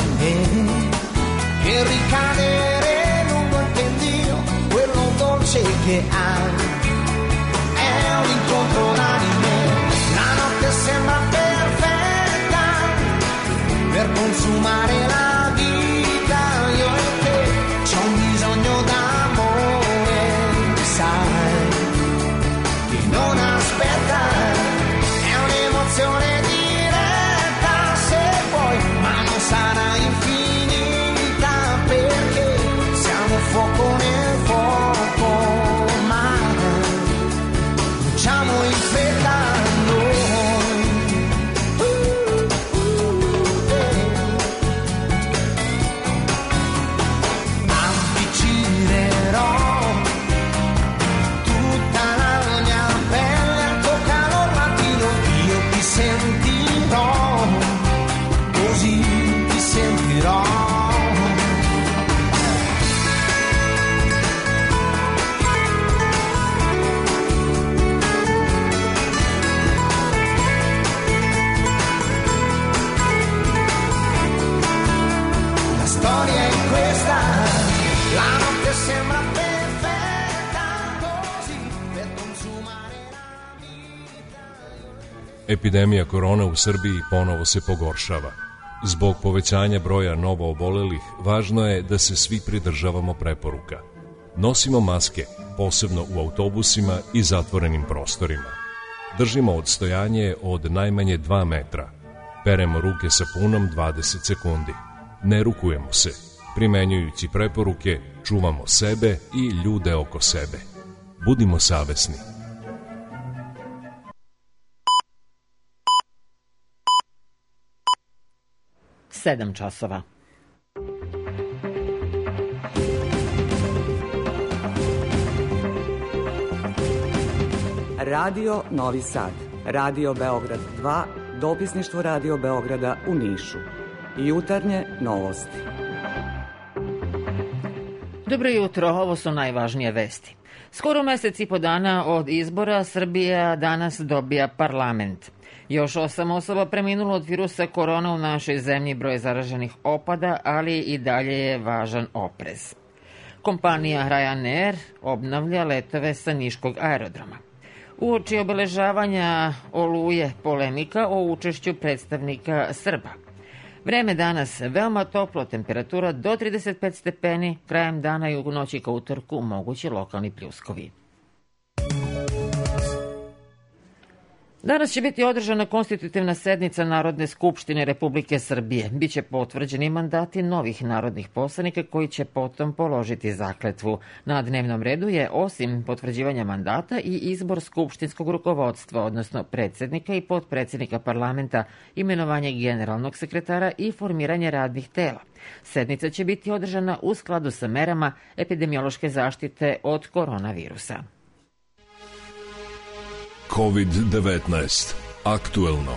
e ricadere lungo il pendio, quello dolce che hai. È un incontro d'anime, la notte sembra perfetta per consumare la vita, io e te c'ho un bisogno d'amore, sai, che non aspetta, è un'emozione diretta se vuoi, ma non sarà infinita perché siamo fuoco nel fuoco ormai, facciamo in fretta noi. Sentirò, così ti sentirò. La storia è questa, la notte sembra perfetta, così per consumare la vita. Epidemija korona u Srbiji ponovo se pogoršava. Zbog povećanja broja novoobolelih, važno je da se svi pridržavamo preporuka. Nosimo maske, posebno u autobusima i zatvorenim prostorima. Držimo odstojanje od najmanje dva metra. Peremo ruke sapunom dvadeset sekundi. Ne rukujemo se. Primenjujući preporuke, čuvamo sebe i ljude oko sebe. Budimo savesni. Sedam časova. Radio Novi Sad, Radio Beograd dva, dopisništvo Radio Beograda u Nišu. Jutarnje novosti. Dobro jutro, ovo su najvažnije vesti. Skoro mesec i po dana od izbora Srbija danas dobija parlament. Još osam osoba preminulo od virusa korona u našoj zemlji, broj zaraženih opada, ali i dalje je važan oprez. Kompanija Ryanair obnavlja letove sa niškog aerodroma. Uoči obeležavanja Oluje polemika o učešću predstavnika Srba. Vreme danas veoma toplo, temperatura do trideset pet stepeni, krajem dana i u noći ka utorku mogući lokalni pljuskovi. Danas će biti održana konstitutivna sednica Narodne skupštine Republike Srbije. Biće potvrđeni mandati novih narodnih poslanika koji će potom položiti zakletvu. Na dnevnom redu je, osim potvrđivanja mandata, i izbor skupštinskog rukovodstva, odnosno predsjednika i potpredsjednika parlamenta, imenovanje generalnog sekretara i formiranje radnih tela. Sednica će biti održana u skladu sa merama epidemiološke zaštite od koronavirusa. kovid devetnaest. Aktuelno.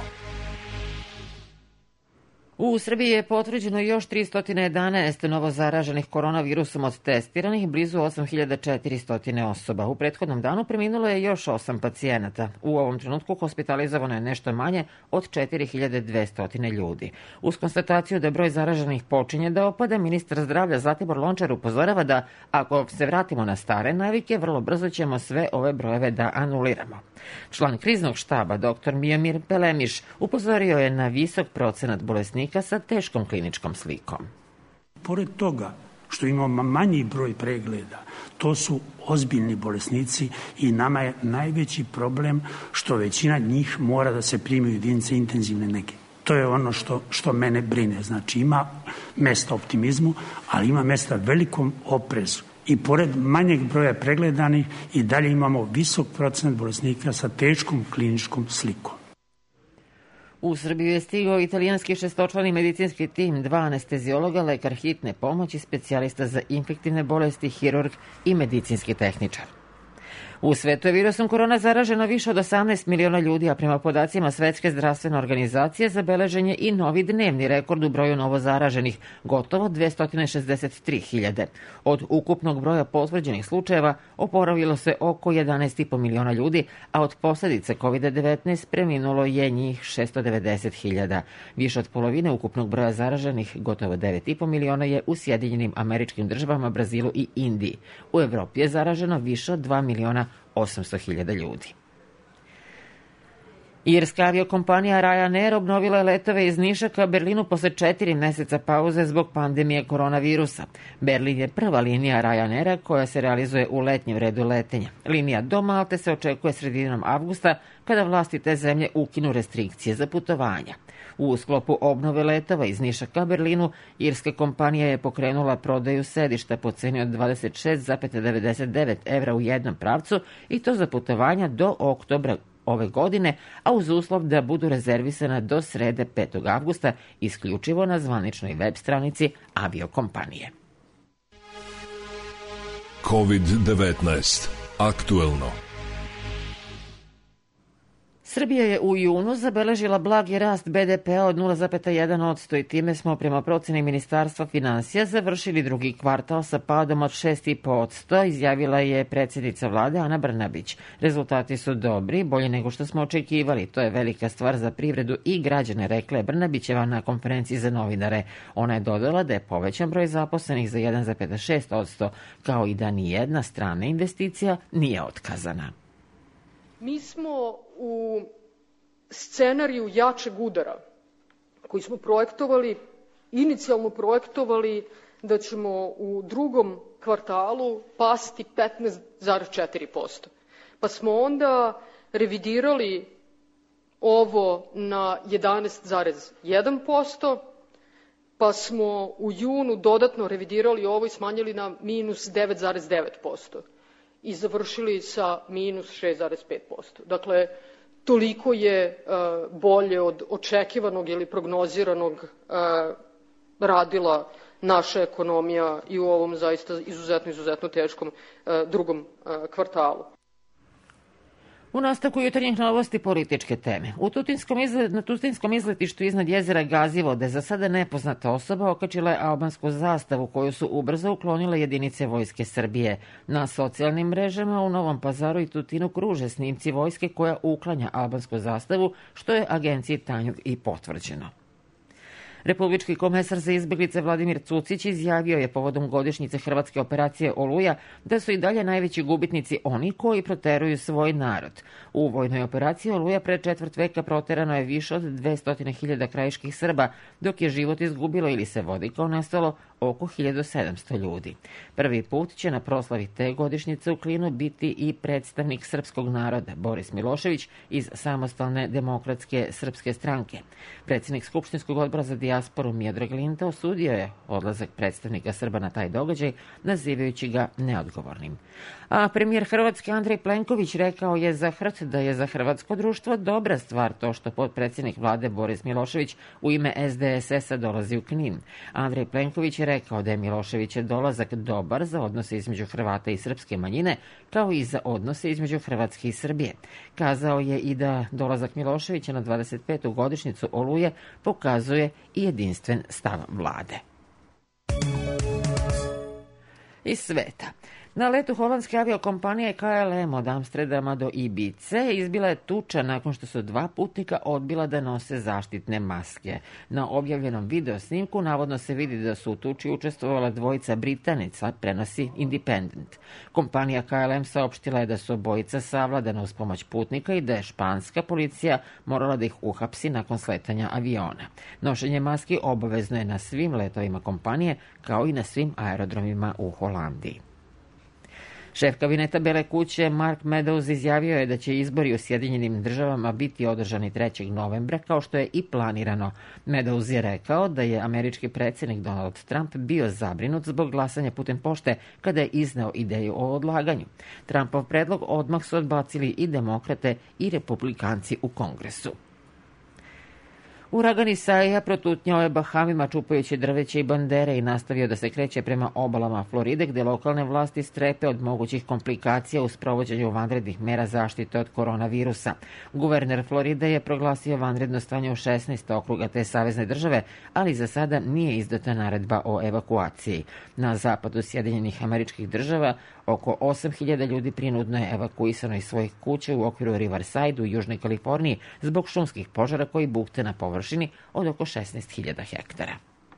U Srbiji je potvrđeno još tristo jedanaest novo zaraženih koronavirusom od testiranih, blizu osam hiljada četiristo osoba. U prethodnom danu preminulo je još osam pacijenata. U ovom trenutku hospitalizovano je nešto manje od četiri hiljade dvesta ljudi. Uz konstataciju da broj zaraženih počinje da opada, ministar zdravlja Zlatibor Lončar upozorava da ako se vratimo na stare navike, vrlo brzo ćemo sve ove brojeve da anuliramo. Član kriznog štaba doktor Miomir Pelemiš upozorio je na visok procenat bolesnika sa teškom kliničkom slikom. Pored toga što imamo manji broj pregleda, to su ozbiljni bolesnici i nama je najveći problem što većina njih mora da se primi u jedinice intenzivne nege. To je ono što, što mene brine. Znači ima mesta optimizmu, ali ima mesta velikom oprezu. I pored manjeg broja pregledanih i dalje imamo visok procenat bolesnika sa teškom kliničkom slikom. U Srbiju je stigao italijanski šestočlani medicinski tim, dva anesteziologa, lekar hitne pomoći, specijalista za infektivne bolesti, hirurg i medicinski tehničar. U svetu je virusom korona zaraženo više od osamnaest miliona ljudi, a prema podacima Svetske zdravstvene organizacije zabeležen je i novi dnevni rekord u broju novo zaraženih, gotovo dvesta šezdeset tri hiljade. Od ukupnog broja potvrđenih slučajeva oporavilo se oko jedanaest i po miliona ljudi, a od posljedice kovid devetnaest preminulo je njih šesto devedeset hiljada. Više od polovine ukupnog broja zaraženih, gotovo devet i po miliona, je u Sjedinjenim Američkim Državama, Brazilu i Indiji. U Evropi je zaraženo više od dva miliona osamsto hiljada ljudi. Irska aviokompanija Ryanair obnovila je letove iz Niša ka Berlinu posle četiri meseca pauze zbog pandemije koronavirusa. Berlin je prva linija Ryanaira koja se realizuje u letnjem redu letenja. Linija do Malte se očekuje sredinom avgusta, kada vlasti te zemlje ukinu restrikcije za putovanja. U sklopu obnove letova iz Niša ka Berlinu, irska kompanija je pokrenula prodaju sedišta po ceni od dvadeset šest zarez devedeset devet evra u jednom pravcu, i to za putovanja do oktobra ove godine, a uz uslov da budu rezervisana do srede petog avgusta, isključivo na zvaničnoj web stranici aviokompanije. kovid devetnaest. Aktuelno. Srbija je u junu zabeležila blagi rast be de pe-a od nula zarez jedan posto i time smo prema proceni Ministarstva finansija završili drugi kvartal sa padom od šest zarez pet posto, izjavila je predsjednica vlade Ana Brnabić. Rezultati su dobri, bolji nego što smo očekivali. To je velika stvar za privredu i građane, rekla je Brnabićeva na konferenciji za novinare. Ona je dodala da je povećan broj zaposlenih za jedan zarez šest posto, kao i da ni jedna strana investicija nije otkazana. Mi smo u scenariju jačeg udara koji smo projektovali, inicijalno projektovali da ćemo u drugom kvartalu pasti petnaest zarez četiri posto. Pa smo onda revidirali ovo na jedanaest zarez jedan posto, pa smo u junu dodatno revidirali ovo i smanjili na minus devet zarez devet posto. I završili sa minus šest zarez pet posto. Dakle, toliko je uh, bolje od očekivanog ili prognoziranog uh, radila naša ekonomija i u ovom zaista izuzetno, izuzetno teškom uh, drugom uh, kvartalu. U nastavku jutarnjih novosti političke teme. U Tutinskom izlet, na Tutinskom izletištu iznad jezera Gazivode za sada nepoznata osoba okačila je albansku zastavu koju su ubrzo uklonile jedinice Vojske Srbije. Na socijalnim mrežama u Novom Pazaru i Tutinu kruže snimci vojske koja uklanja albansku zastavu, što je agenciji Tanjug i potvrđeno. Republički komesar za izbeglice Vladimir Cucić izjavio je povodom godišnjice hrvatske operacije Oluja da su i dalje najveći gubitnici oni koji proteruju svoj narod. U vojnoj operaciji Oluja pre četvrt veka proterano je više od dvesta hiljada krajiških Srba, dok je život izgubilo ili se vodi kao nestalo oko hiljadu sedamsto ljudi. Prvi put će na proslavi te godišnjice u Klinu biti i predstavnik srpskog naroda Boris Milošević iz Samostalne demokratske srpske stranke. Predsjednik Skupštinskog odbora za dijasporu Miodrag Linta osudio je odlazak predstavnika Srba na taj događaj, nazivajući ga neodgovornim. A premijer Hrvatske Andrej Plenković rekao je za Hrt da je za hrvatsko društvo dobra stvar to što potpredsjednik vlade Boris Milošević u ime es de es es-a dolazi u Knin. Andrej Plenković je rekao da je Miloševićev dolazak dobar za odnose između Hrvata i srpske manjine, kao i za odnose između Hrvatske i Srbije. Kazao je i da dolazak Miloševića na dvadeset petu godišnjicu Oluje pokazuje i jedinstven stav vlade. Iz sveta. Na letu holandske aviokompanije K L M od Amsterdama do Ibize izbila je tuča nakon što su dva putnika odbila da nose zaštitne maske. Na objavljenom video snimku navodno se vidi da su u tuči učestvovala dvojica Britanica, prenosi Independent. Kompanija K L M saopštila je da su obojica savladana uz pomoć putnika i da je španska policija morala da ih uhapsi nakon sletanja aviona. Nošenje maski obavezno je na svim letovima kompanije, kao i na svim aerodromima u Holandiji. Šef kabineta Bele kuće Mark Meadows izjavio je da će izbori u Sjedinjenim državama biti održani trećeg novembra, kao što je i planirano. Meadows je rekao da je američki predsjednik Donald Trump bio zabrinut zbog glasanja putem pošte kada je izneo ideju o odlaganju. Trumpov predlog odmah su odbacili i demokrate i republikanci u Kongresu. Uragan Isaija protutnjao je Bahamima čupajući drveće i bandere i nastavio da se kreće prema obalama Floride, gde lokalne vlasti strepe od mogućih komplikacija u sprovođenju vanrednih mera zaštite od koronavirusa. Guverner Floride je proglasio vanredno stanje u šesnaest okruga te savezne države, ali za sada nije izdata naredba o evakuaciji. Na zapadu Sjedinjenih Američkih Država oko osam hiljada ljudi prinudno je evakuisano iz svojih kuća u okviru Riverside u Južnoj Kaliforniji zbog šumskih požara koji bukte na površini od oko šesnaest hiljada hektara.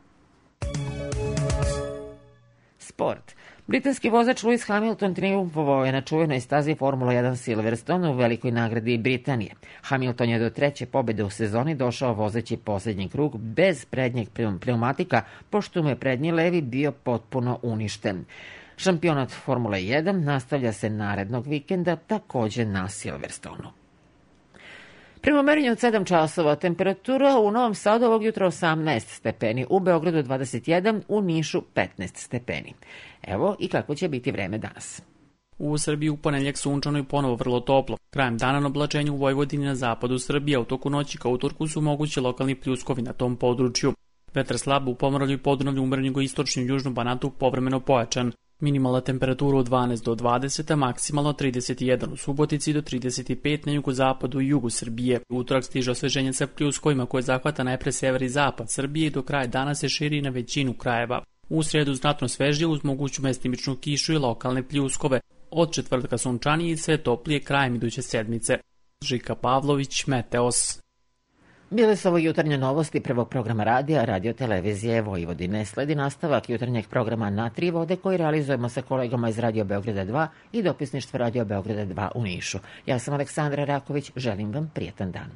Sport. Britanski vozač Lewis Hamilton triumfovao je na čuvenoj stazi Formula jedan Silverstone u velikoj nagradi Britanije. Hamilton je do treće pobjede u sezoni došao vozeći posljednji krug bez prednjeg pneumatika, pošto mu je prednji levi bio potpuno uništen. Šampionat Formule jedan nastavlja se narednog vikenda također na Silverstonu. Prema merenju od sedam časova temperatura u Novom Sadu ovog jutra osamnaest stepeni, u Beogradu dvadeset jedan, u Nišu petnaest stepeni. Evo i kako će biti vreme danas. U Srbiji u ponedjeljak sunčano i ponovo vrlo toplo. Krajem dana na oblačenju u Vojvodini na zapadu Srbije, u toku noći ka utorku su mogući lokalni pljuskovi na tom području. Vetar slab u Pomoravlju i Podunavlju, umeren jugoistočnom i južnom Banatu povremeno pojačan. Minimalna temperatura od dvanaest do dvadeset, a maksimalno trideset jedan u Subotici do trideset pet na jugozapadu i jugu Srbije. U utorak stiže osveženje sa pljuskovima koje zahvata najpre sever i zapad Srbije i do kraja dana se širi na većinu krajeva. U sredu znatno svežije uz moguću mestimičnu kišu i lokalne pljuskove. Od četvrtka sunčanije i sve toplije krajem iduće sedmice. Žika Pavlović, Meteos. Bile su ovo jutarnje novosti prvog programa radija, radio televizije Vojvodine. Sledi nastavak jutarnjeg programa Na tri vode koji realizujemo sa kolegama iz Radio Beograda dva i dopisništva Radio Beograda dva u Nišu. Ja sam Aleksandra Raković, želim vam prijetan dan.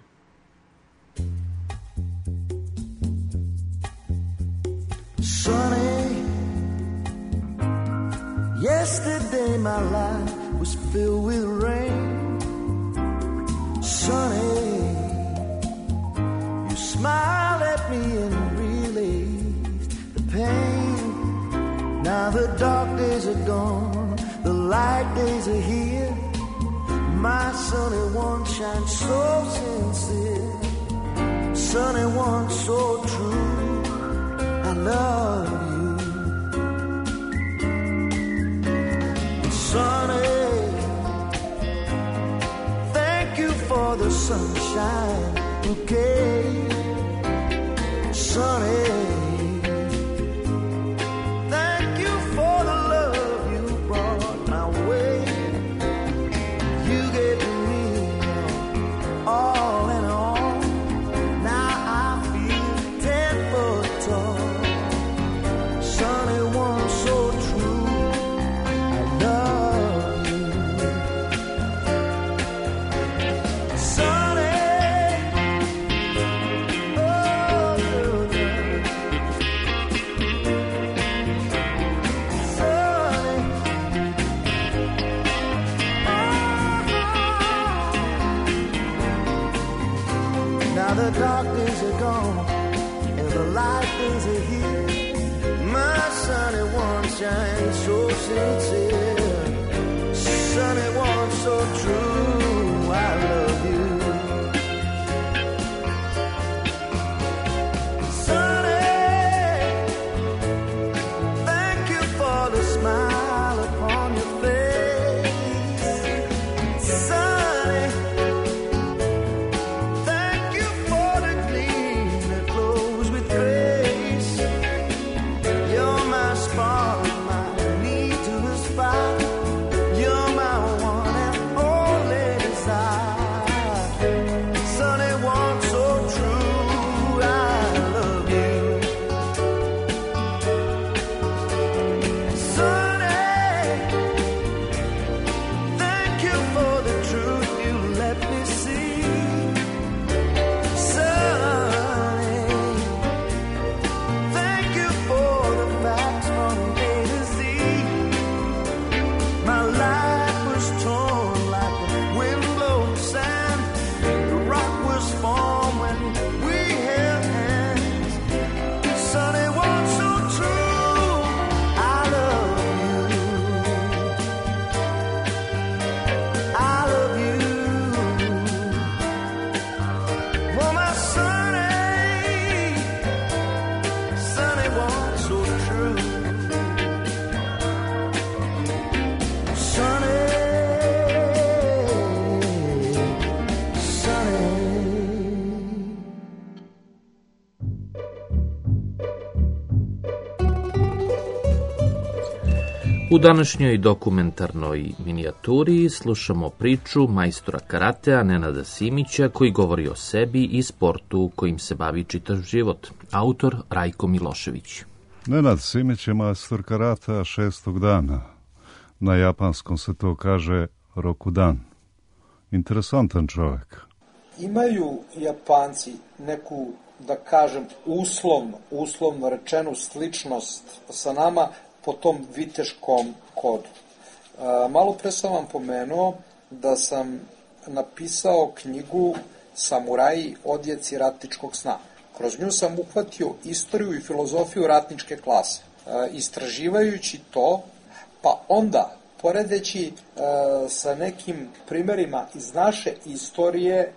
Sunny, yesterday my life was filled with rain. Sunny, you smiled at me and relieved the pain. Now the dark days are gone, the light days are here. My sunny one shines so sincere, sunny one so true. I love you, sunny. Thank you for the sunshine. Okay, sunny, thank you for the love you brought my way. You gave me all in all. Now I feel ten foot dark days are gone and the light days are here. My sunny one shines so sincere, sunny one so true. I love you. U današnjoj dokumentarnoj minijaturi slušamo priču majstora karatea Nenada Simića koji govori o sebi i sportu kojim se bavi čitav život. Autor Rajko Milošević. Nenad Simić je majstor karatea šestog dana. Na japanskom se to kaže rokudan. Interesantan čovjek. Imaju Japanci neku, da kažem, uslovno, uslovno rečenu sličnost sa nama po tom viteškom kodu. E, malo pre sam vam pomenuo da sam napisao knjigu Samuraji, odjeci ratničkog sna. Kroz nju sam uhvatio istoriju i filozofiju ratničke klase. E, istraživajući to, pa onda, poredeći e, sa nekim primerima iz naše istorije,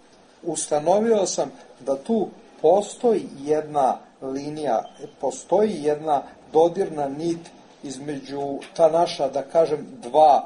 ustanovio sam da tu postoji jedna linija, postoji jedna dodirna nit između ta naša, da kažem, dva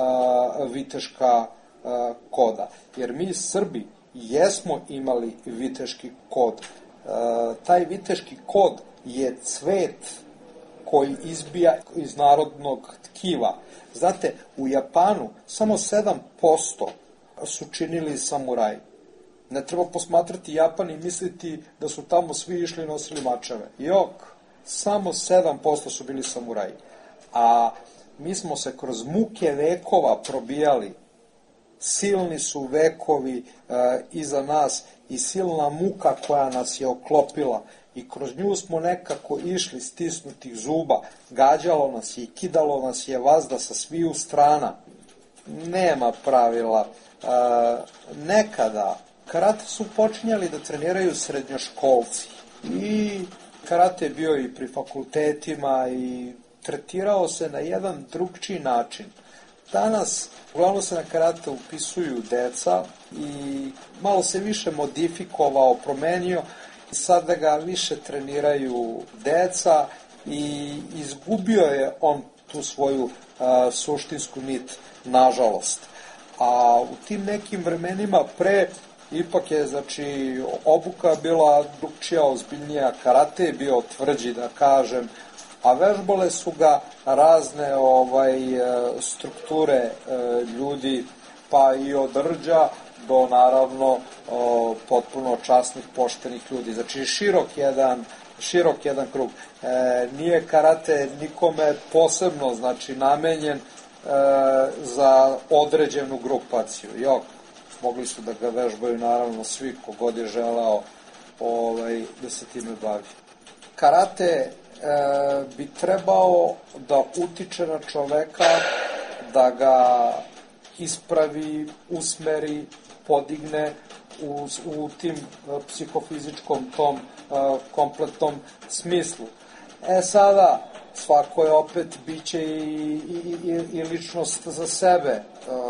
uh, viteška uh, koda. Jer mi Srbi jesmo imali viteški kod. Uh, taj viteški kod je cvet koji izbija iz narodnog tkiva. Znate, u Japanu samo sedam posto su činili samuraji. Ne treba posmatrati Japan i misliti da su tamo svi išli i nosili mačeve. Jok, samo sedam posto su bili samuraji. A mi smo se kroz muke vekova probijali. Silni su vekovi e, iza nas i silna muka koja nas je oklopila. I kroz nju smo nekako išli stisnutih zuba. Gađalo nas je i kidalo nas je vazda sa sviju strana. Nema pravila. E, nekada karate su počinjali da treniraju srednjoškolci. I karate je bio i pri fakultetima i tretirao se na jedan drugčiji način. Danas uglavnom se na karate upisuju deca i malo se više modifikovao, promenio i sada ga više treniraju deca i izgubio je on tu svoju a, suštinsku nit, nažalost. A u tim nekim vremenima pre ipak je, znači, obuka bila drugčija, ozbiljnija, karate je bio tvrđi, da kažem, a vežbale su ga razne ovaj strukture ljudi, pa i od rđa do, naravno, potpuno časnih, poštenih ljudi. Znači, širok jedan, širok jedan krug. E, nije karate nikome posebno, znači, namenjen e, za određenu grupaciju. Jok, mogli su da ga vežbaju, naravno, svi kogod je želeo ovaj, da se time bavi. Karate e, bi trebao da utiče na čoveka, da ga ispravi, usmeri, podigne u, u tim psihofizičkom tom kompletnom smislu. E sada, svako je opet biće i, i, i, i ličnost za sebe.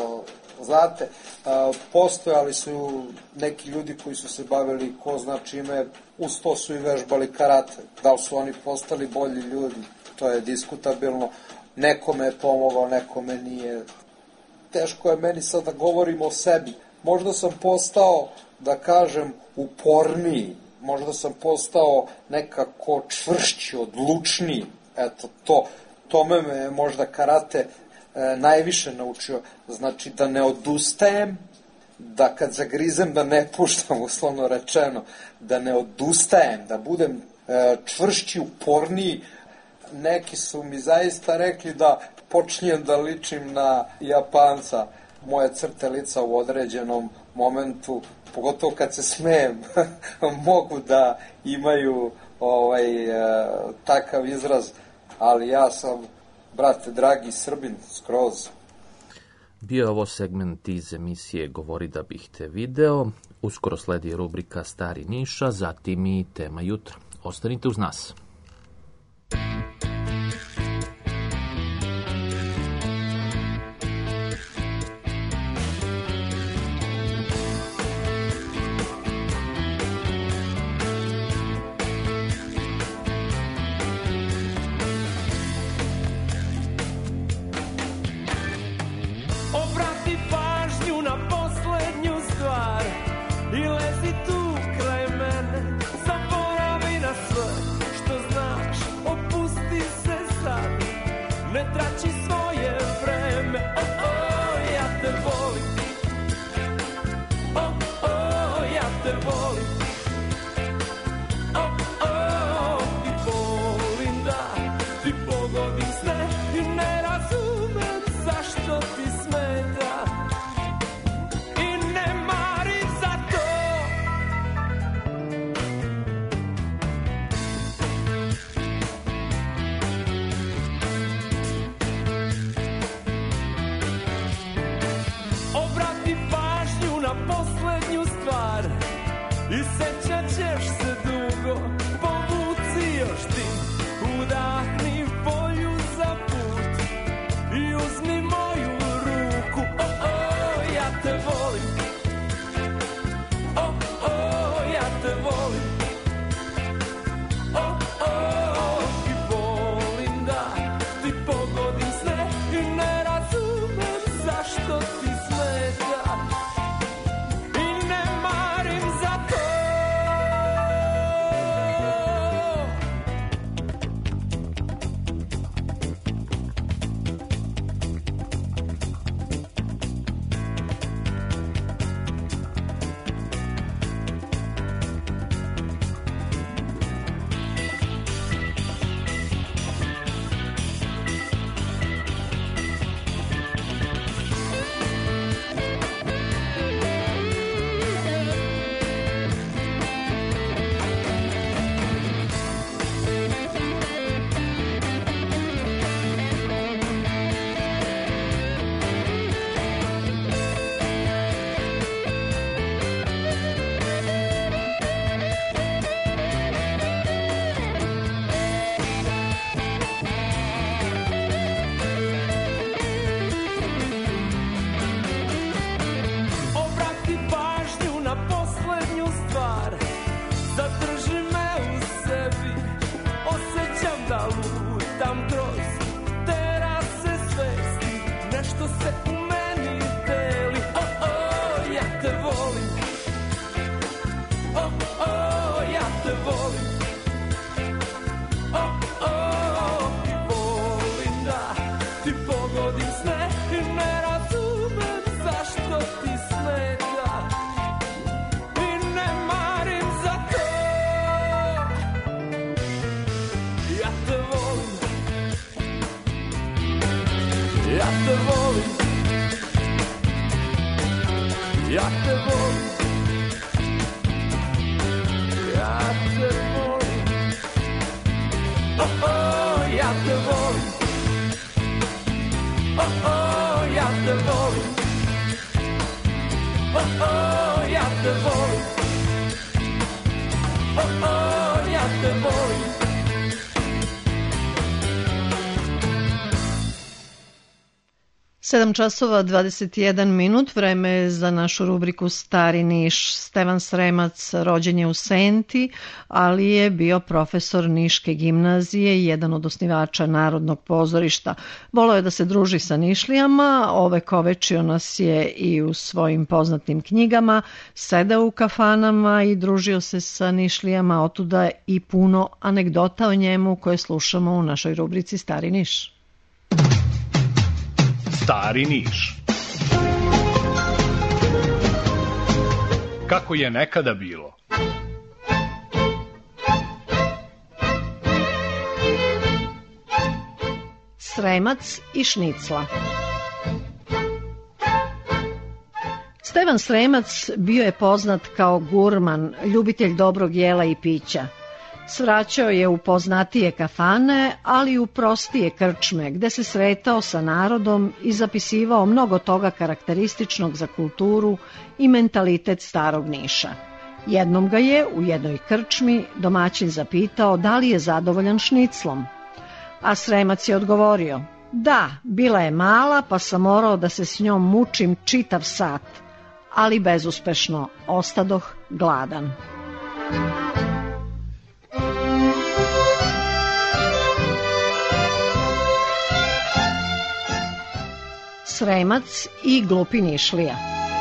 Znate, postojali su neki ljudi koji su se bavili ko zna čime, uz to su i vežbali karate. Da li su oni postali bolji ljudi, to je diskutabilno. Nekome je pomogao, nekome nije. Teško je meni sad da govorim o sebi. Možda sam postao, da kažem, uporniji. Možda sam postao nekako čvršći, odlučniji. Eto, to. Tome me je možda karate e, najviše naučio. Znači, da ne odustajem, da kad zagrizem da ne puštam, uslovno rečeno, da ne odustajem, da budem e, čvršći, uporniji. Neki su mi zaista rekli da počinjem da ličim na Japanca. Moje crte lica u određenom momentu, pogotovo kad se smejem, mogu da imaju ovaj, e, takav izraz, ali ja sam, brate, dragi Srbin, skroz. Bio je ovo segment iz emisije Govori da bih te video. Uskoro sledi rubrika Stari Niša, zatim i tema jutra. Ostanite uz nas. Oh, oh, ja te volim. oh, oh, ja te volim. sedam časova dvadeset jedan minut, vreme je za našu rubriku Stari Niš. Stevan Sremac rođen je u Senti, ali je bio profesor Niške gimnazije i jedan od osnivača Narodnog pozorišta. Voleo je da se druži sa Nišlijama, ovekovečio nas je i u svojim poznatim knjigama, sedao u kafanama i družio se sa Nišlijama, otuda i puno anegdota o njemu koje slušamo u našoj rubrici Stari Niš. Stari Niš. Kako je nekada bilo? Sremac i šnicla. Stevan Sremac bio je poznat kao gurman, ljubitelj dobrog jela i pića. Svraćao je u poznatije kafane, ali i u prostije krčme, gde se sretao sa narodom i zapisivao mnogo toga karakterističnog za kulturu i mentalitet starog Niša. Jednom ga je u jednoj krčmi domaćin zapitao da li je zadovoljan šniclom. A Sremac je odgovorio: da, bila je mala pa sam morao da se s njom mučim čitav sat, ali bezuspešno, ostadoh gladan. Sremac i glupi Nišlija.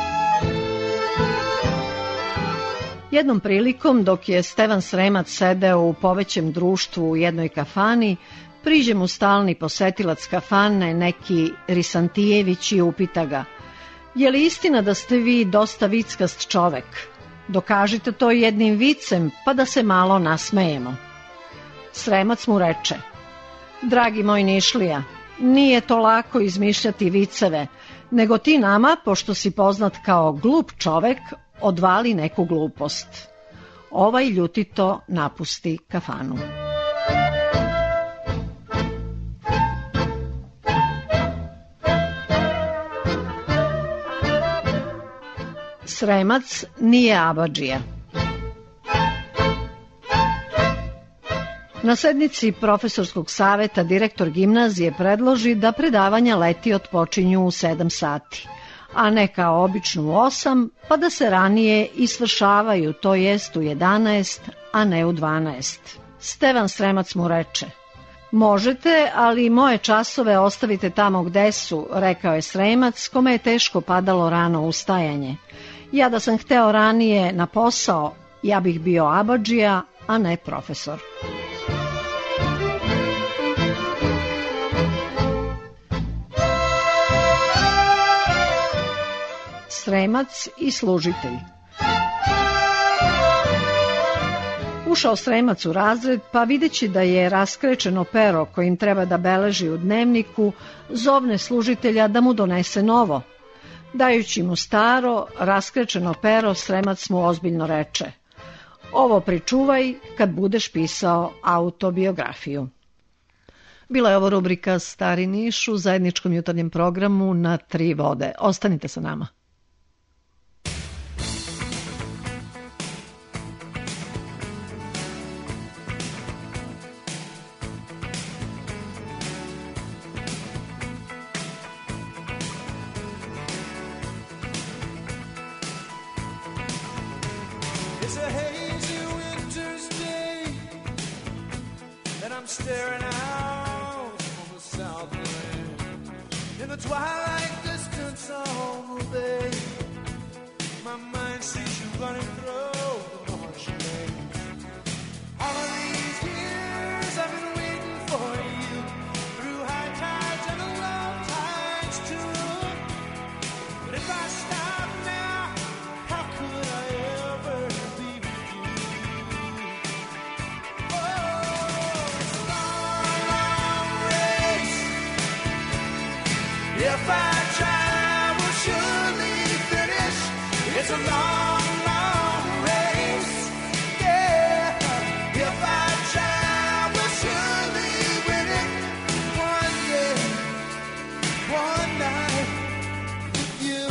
Jednom prilikom, dok je Stevan Sremac sedeo u povećem društvu u jednoj kafani, priđe mu stalni posetilac kafane, neki Risantijević, i upita ga: je li istina da ste vi dosta vickast čovek? Dokažite to jednim vicem, pa da se malo nasmejemo. Sremac mu reče: dragi moj Nišlija, nije to lako izmišljati viceve, nego ti nama, pošto si poznat kao glup čovek, odvali neku glupost. Ovaj ljutito napusti kafanu. Sremac nije abadžija. Na sednici profesorskog saveta direktor gimnazije predloži da predavanja leti otpočinju u sedam sati, a ne kao obično u osam, pa da se ranije isvršavaju, to jest u jedanaest, a ne u dvanaest. Stevan Sremac mu reče: možete, ali moje časove ostavite tamo gde su, rekao je Sremac, kome je teško padalo rano ustajanje. Ja da sam hteo ranije na posao, ja bih bio abadžija, a ne profesor. Sremac i služitelj. Ušao Sremac u razred, pa videći da je raskrečeno pero kojim treba da beleži u dnevniku, zovne služitelja da mu donese novo. Dajući mu staro, raskrečeno pero, Sremac mu ozbiljno reče: ovo pričuvaj kad budeš pisao autobiografiju. Bila je ovo rubrika Stari Niš u zajedničkom jutarnjem programu na Tri vode. Ostanite sa nama. Staring out from the southland in the twilight distance on the bay. My mind sees you running through the marshlands. All of these years I've been waiting for you, through high tides and the low tides too. But if I stop now, how could I ever be with you? If I try, I will surely finish. It's a long, long race. Yeah. If I try, I will surely win it. One day, one night with you.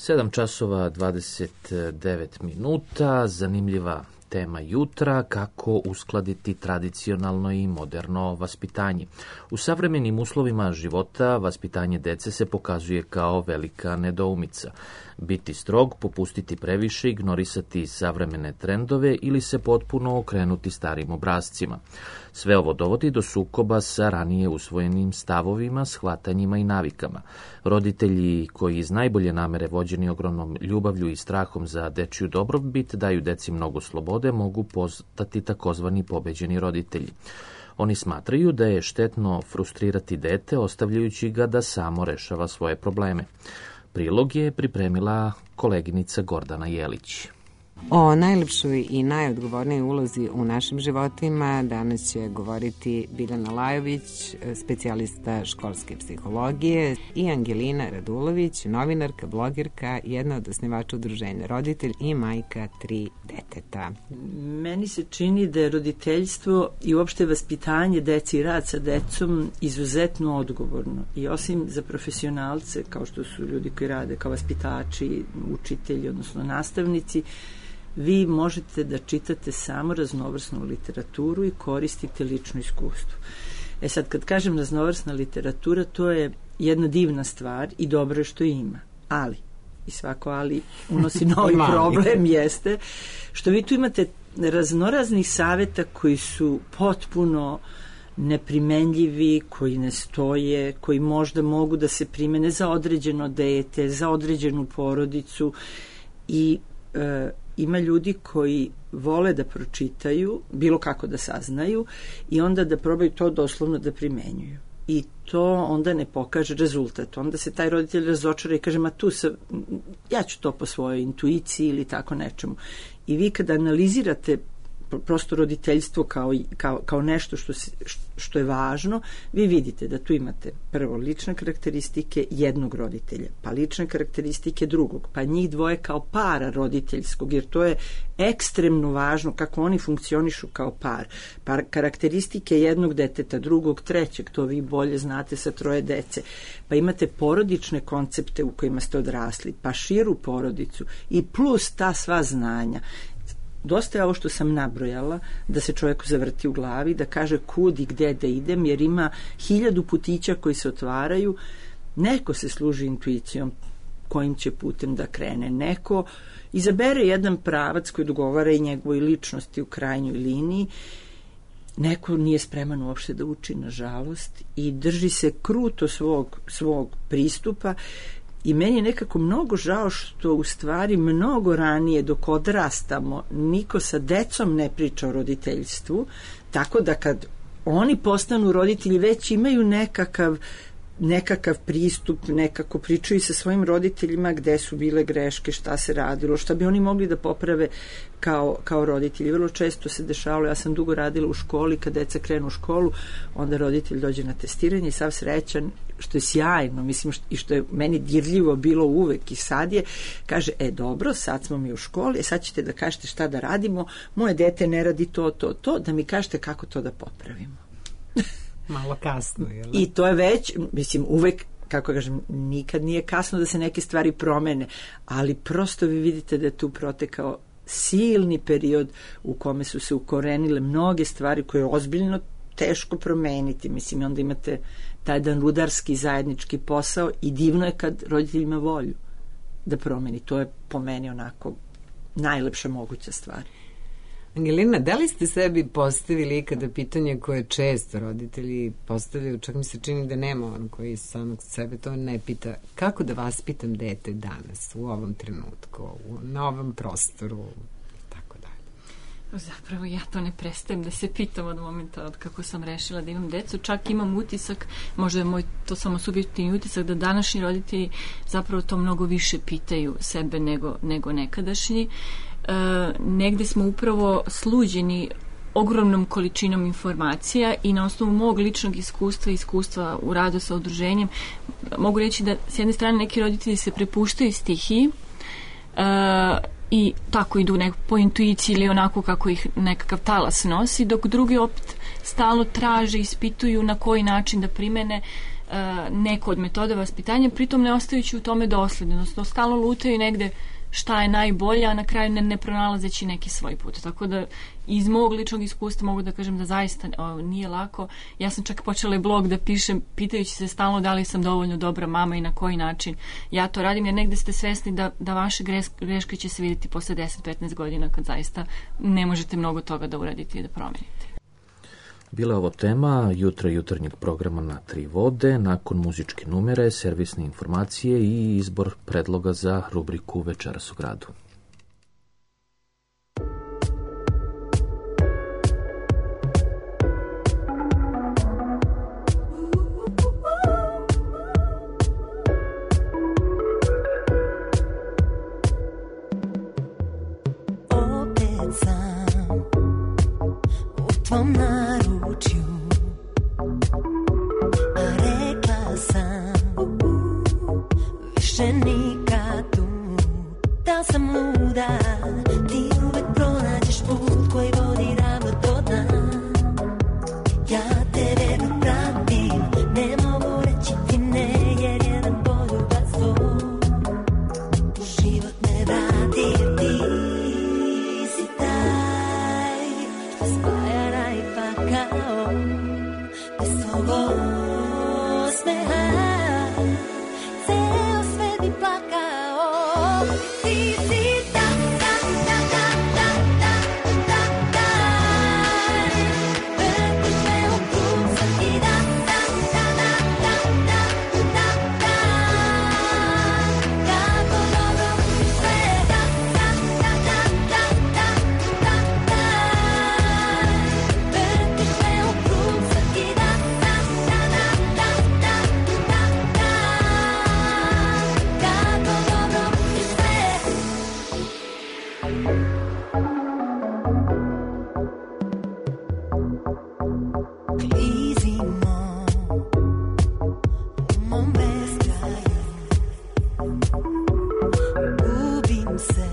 sedam časova dvadeset devet minuta, zanimljiva tema jutra, kako uskladiti tradicionalno i moderno vaspitanje. U savremenim uslovima života vaspitanje dece se pokazuje kao velika nedoumica. Biti strog, popustiti previše, ignorisati savremene trendove ili se potpuno okrenuti starim obrascima. Sve ovo dovodi do sukoba sa ranije usvojenim stavovima, shvatanjima i navikama. Roditelji koji iz najbolje namere vođeni ogromnom ljubavlju i strahom za dečiju dobrobit daju deci mnogo slobode, mogu postati takozvani pobeđeni roditelji. Oni smatraju da je štetno frustrirati dete ostavljajući ga da samo rešava svoje probleme. Prilog je pripremila koleginica Gordana Jelić. O najlepšoj i najodgovornijoj ulozi u našim životima danas će govoriti Biljana Lajović, specijalista školske psihologije, i Angelina Radulović, novinarka, blogirka, jedna od osnivača udruženja Roditelj i majka tri deteta. Meni se čini da je roditeljstvo i uopšte vaspitanje dece i rad sa decom izuzetno odgovorno. I osim za profesionalce, kao što su ljudi koji rade kao vaspitači, učitelji, odnosno nastavnici, vi možete da čitate samo raznovrsnu literaturu i koristite lično iskustvo. E sad, kad kažem raznovrsna literatura, to je jedna divna stvar i dobro je što ima. Ali, i svako ali unosi novi problem, jeste, što vi tu imate raznoraznih saveta koji su potpuno neprimenljivi, koji ne stoje, koji možda mogu da se primene za određeno dete, za određenu porodicu i e, ima ljudi koji vole da pročitaju, bilo kako da saznaju i onda da probaju to doslovno da primenjuju. I to onda ne pokaže rezultat. Onda se taj roditelj razočara i kaže, ma tu sa, ja ću to po svojoj intuiciji ili tako nečemu. I vi kada analizirate prosto roditeljstvo kao, kao, kao nešto što, se, što je važno, vi vidite da tu imate prvo lične karakteristike jednog roditelja, pa lične karakteristike drugog, pa njih dvoje kao para roditeljskog, jer to je ekstremno važno kako oni funkcionišu kao par. Pa karakteristike jednog deteta, drugog, trećeg, to vi bolje znate sa troje dece. Pa imate porodične koncepte u kojima ste odrasli, pa širu porodicu i plus ta sva znanja. Dosta je ovo što sam nabrojala, da se čovjeku zavrti u glavi, da kaže kud i gde da idem, jer ima hiljadu putića koji se otvaraju. Neko se služi intuicijom kojim će putem da krene. Neko izabere jedan pravac koji dogovara i njegovoj ličnosti u krajnjoj liniji. Neko nije spreman uopšte da uči, nažalost, i drži se kruto svog, svog pristupa. I meni je nekako mnogo žao što u stvari mnogo ranije dok odrastamo niko sa decom ne priča o roditeljstvu, tako da kad oni postanu roditelji već imaju nekakav nekakav pristup, nekako pričaju sa svojim roditeljima gde su bile greške, šta se radilo, šta bi oni mogli da poprave kao, kao roditelji. Vrlo često se dešavalo, ja sam dugo radila u školi, kad deca krenu u školu, onda roditelj dođe na testiranje i sav srećan, što je sjajno, mislim, što, i što je meni dirljivo bilo uvek i sad je, kaže, e dobro, sad smo mi u školi, e sad ćete da kažete šta da radimo, moje dete ne radi to, to, to, da mi kažete kako to da popravimo. Malo kasno, jel? I to je već, mislim, uvek, kako kažem, nikad nije kasno da se neke stvari promene, ali prosto vi vidite da je tu protekao silni period u kome su se ukorenile mnoge stvari koje je ozbiljno teško promeniti. Mislim, onda imate taj jedan rudarski zajednički posao i divno je kad roditelj ima volju da promeni. To je po meni onako najlepša moguća stvar. Angelina, da li ste sebi postavili ikada pitanje koje često roditelji postavljaju, čak mi se čini da nema on koji samog sebe to ne pita, kako da vaspitam dete danas, u ovom trenutku, u, na ovom prostoru, tako dalje. Zapravo ja to ne prestajem da se pitam od momenta od kako sam rešila da imam decu, čak imam utisak, možda je moj to samo subjektivni utisak, da današnji roditelji zapravo to mnogo više pitaju sebe nego, nego nekadašnji. Uh, negde smo upravo sluđeni ogromnom količinom informacija i na osnovu mog ličnog iskustva i iskustva u radu sa udruženjem mogu reći da s jedne strane neki roditelji se prepuštaju stihiji uh, i tako idu nek, po intuiciji ili onako kako ih nekakav talas nosi, dok drugi opet stalno traže, ispituju na koji način da primene neko od metoda vaspitanja, pritom ne ostajući u tome dosledno, odnosno stalno lutaju negde šta je najbolje, a na kraju ne, ne pronalazeći neki svoj put. Tako da iz mog ličnog iskustva mogu da kažem da zaista o, nije lako. Ja sam čak počela i blog da pišem pitajući se stalno da li sam dovoljno dobra mama i na koji način ja to radim, jer negde ste svesni da, da vaše greške će se vidjeti posle deset do petnaest godina kad zaista ne možete mnogo toga da uradite i da promenite. Bila je ovo tema jutra jutarnjeg programa na Tri vode, nakon muzičke numere, servisne informacije i izbor predloga za rubriku Večeras u gradu. Opet sam u tvom naručju, a rekla sam više nikad tu. Da sam luda, ti uvek pronađeš put koji vodi ravno do dna. Ja te verno pratim, ne mogu reći ti ne, jer jedan poljubactvo u život ne vrati. Ti si taj što spaja raj pa kao bez svog osmeha ceo svet bi plakao. Ti si ta, ta, ta, ta, ta, ta, ta, taj vrtiš me u krug svaki dan, ta, ta, ta, ta, ta, ta, taj kako dobro vrtiš sve, ta, ta, ta, ta, ta, ta, ta, taj vrtiš me u krug svaki dan, ta, ta, ta, ta, ta, ta, taj kako dobro vrtiš sve. Klizimo u mom beskraju, gubim se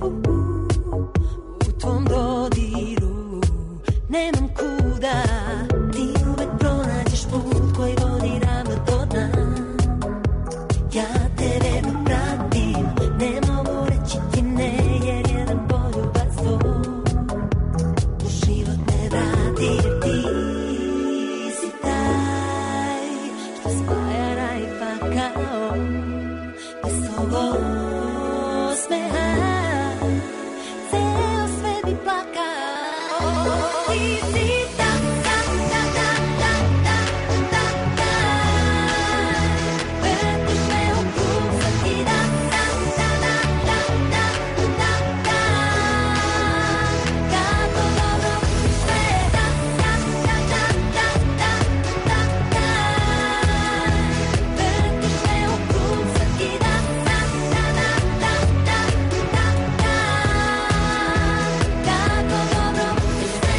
u tvom dodiru, nemam kuda, ti uvek pronađeš put koji vodi ravno do dna. Ja te verno pratim, ne mogu reći ti ne, jer jedan poljubactvo u život ne vrati. Ti si taj što spaja raj pa kao bez svog osmeha ceo svet bi plakao. Ti si ta, ta, ta, ta, ta, ta, ta, taj vrtiš me u krug svaki dan, ta, ta, ta, ta, ta, ta, taj kako dobro vrtiš sve, ta, ta, ta, ta, ta, ta, ta, taj vrtiš me u krug svaki dan, ta, ta, ta, ta, ta, ta, taj kako dobro vrtiš sve.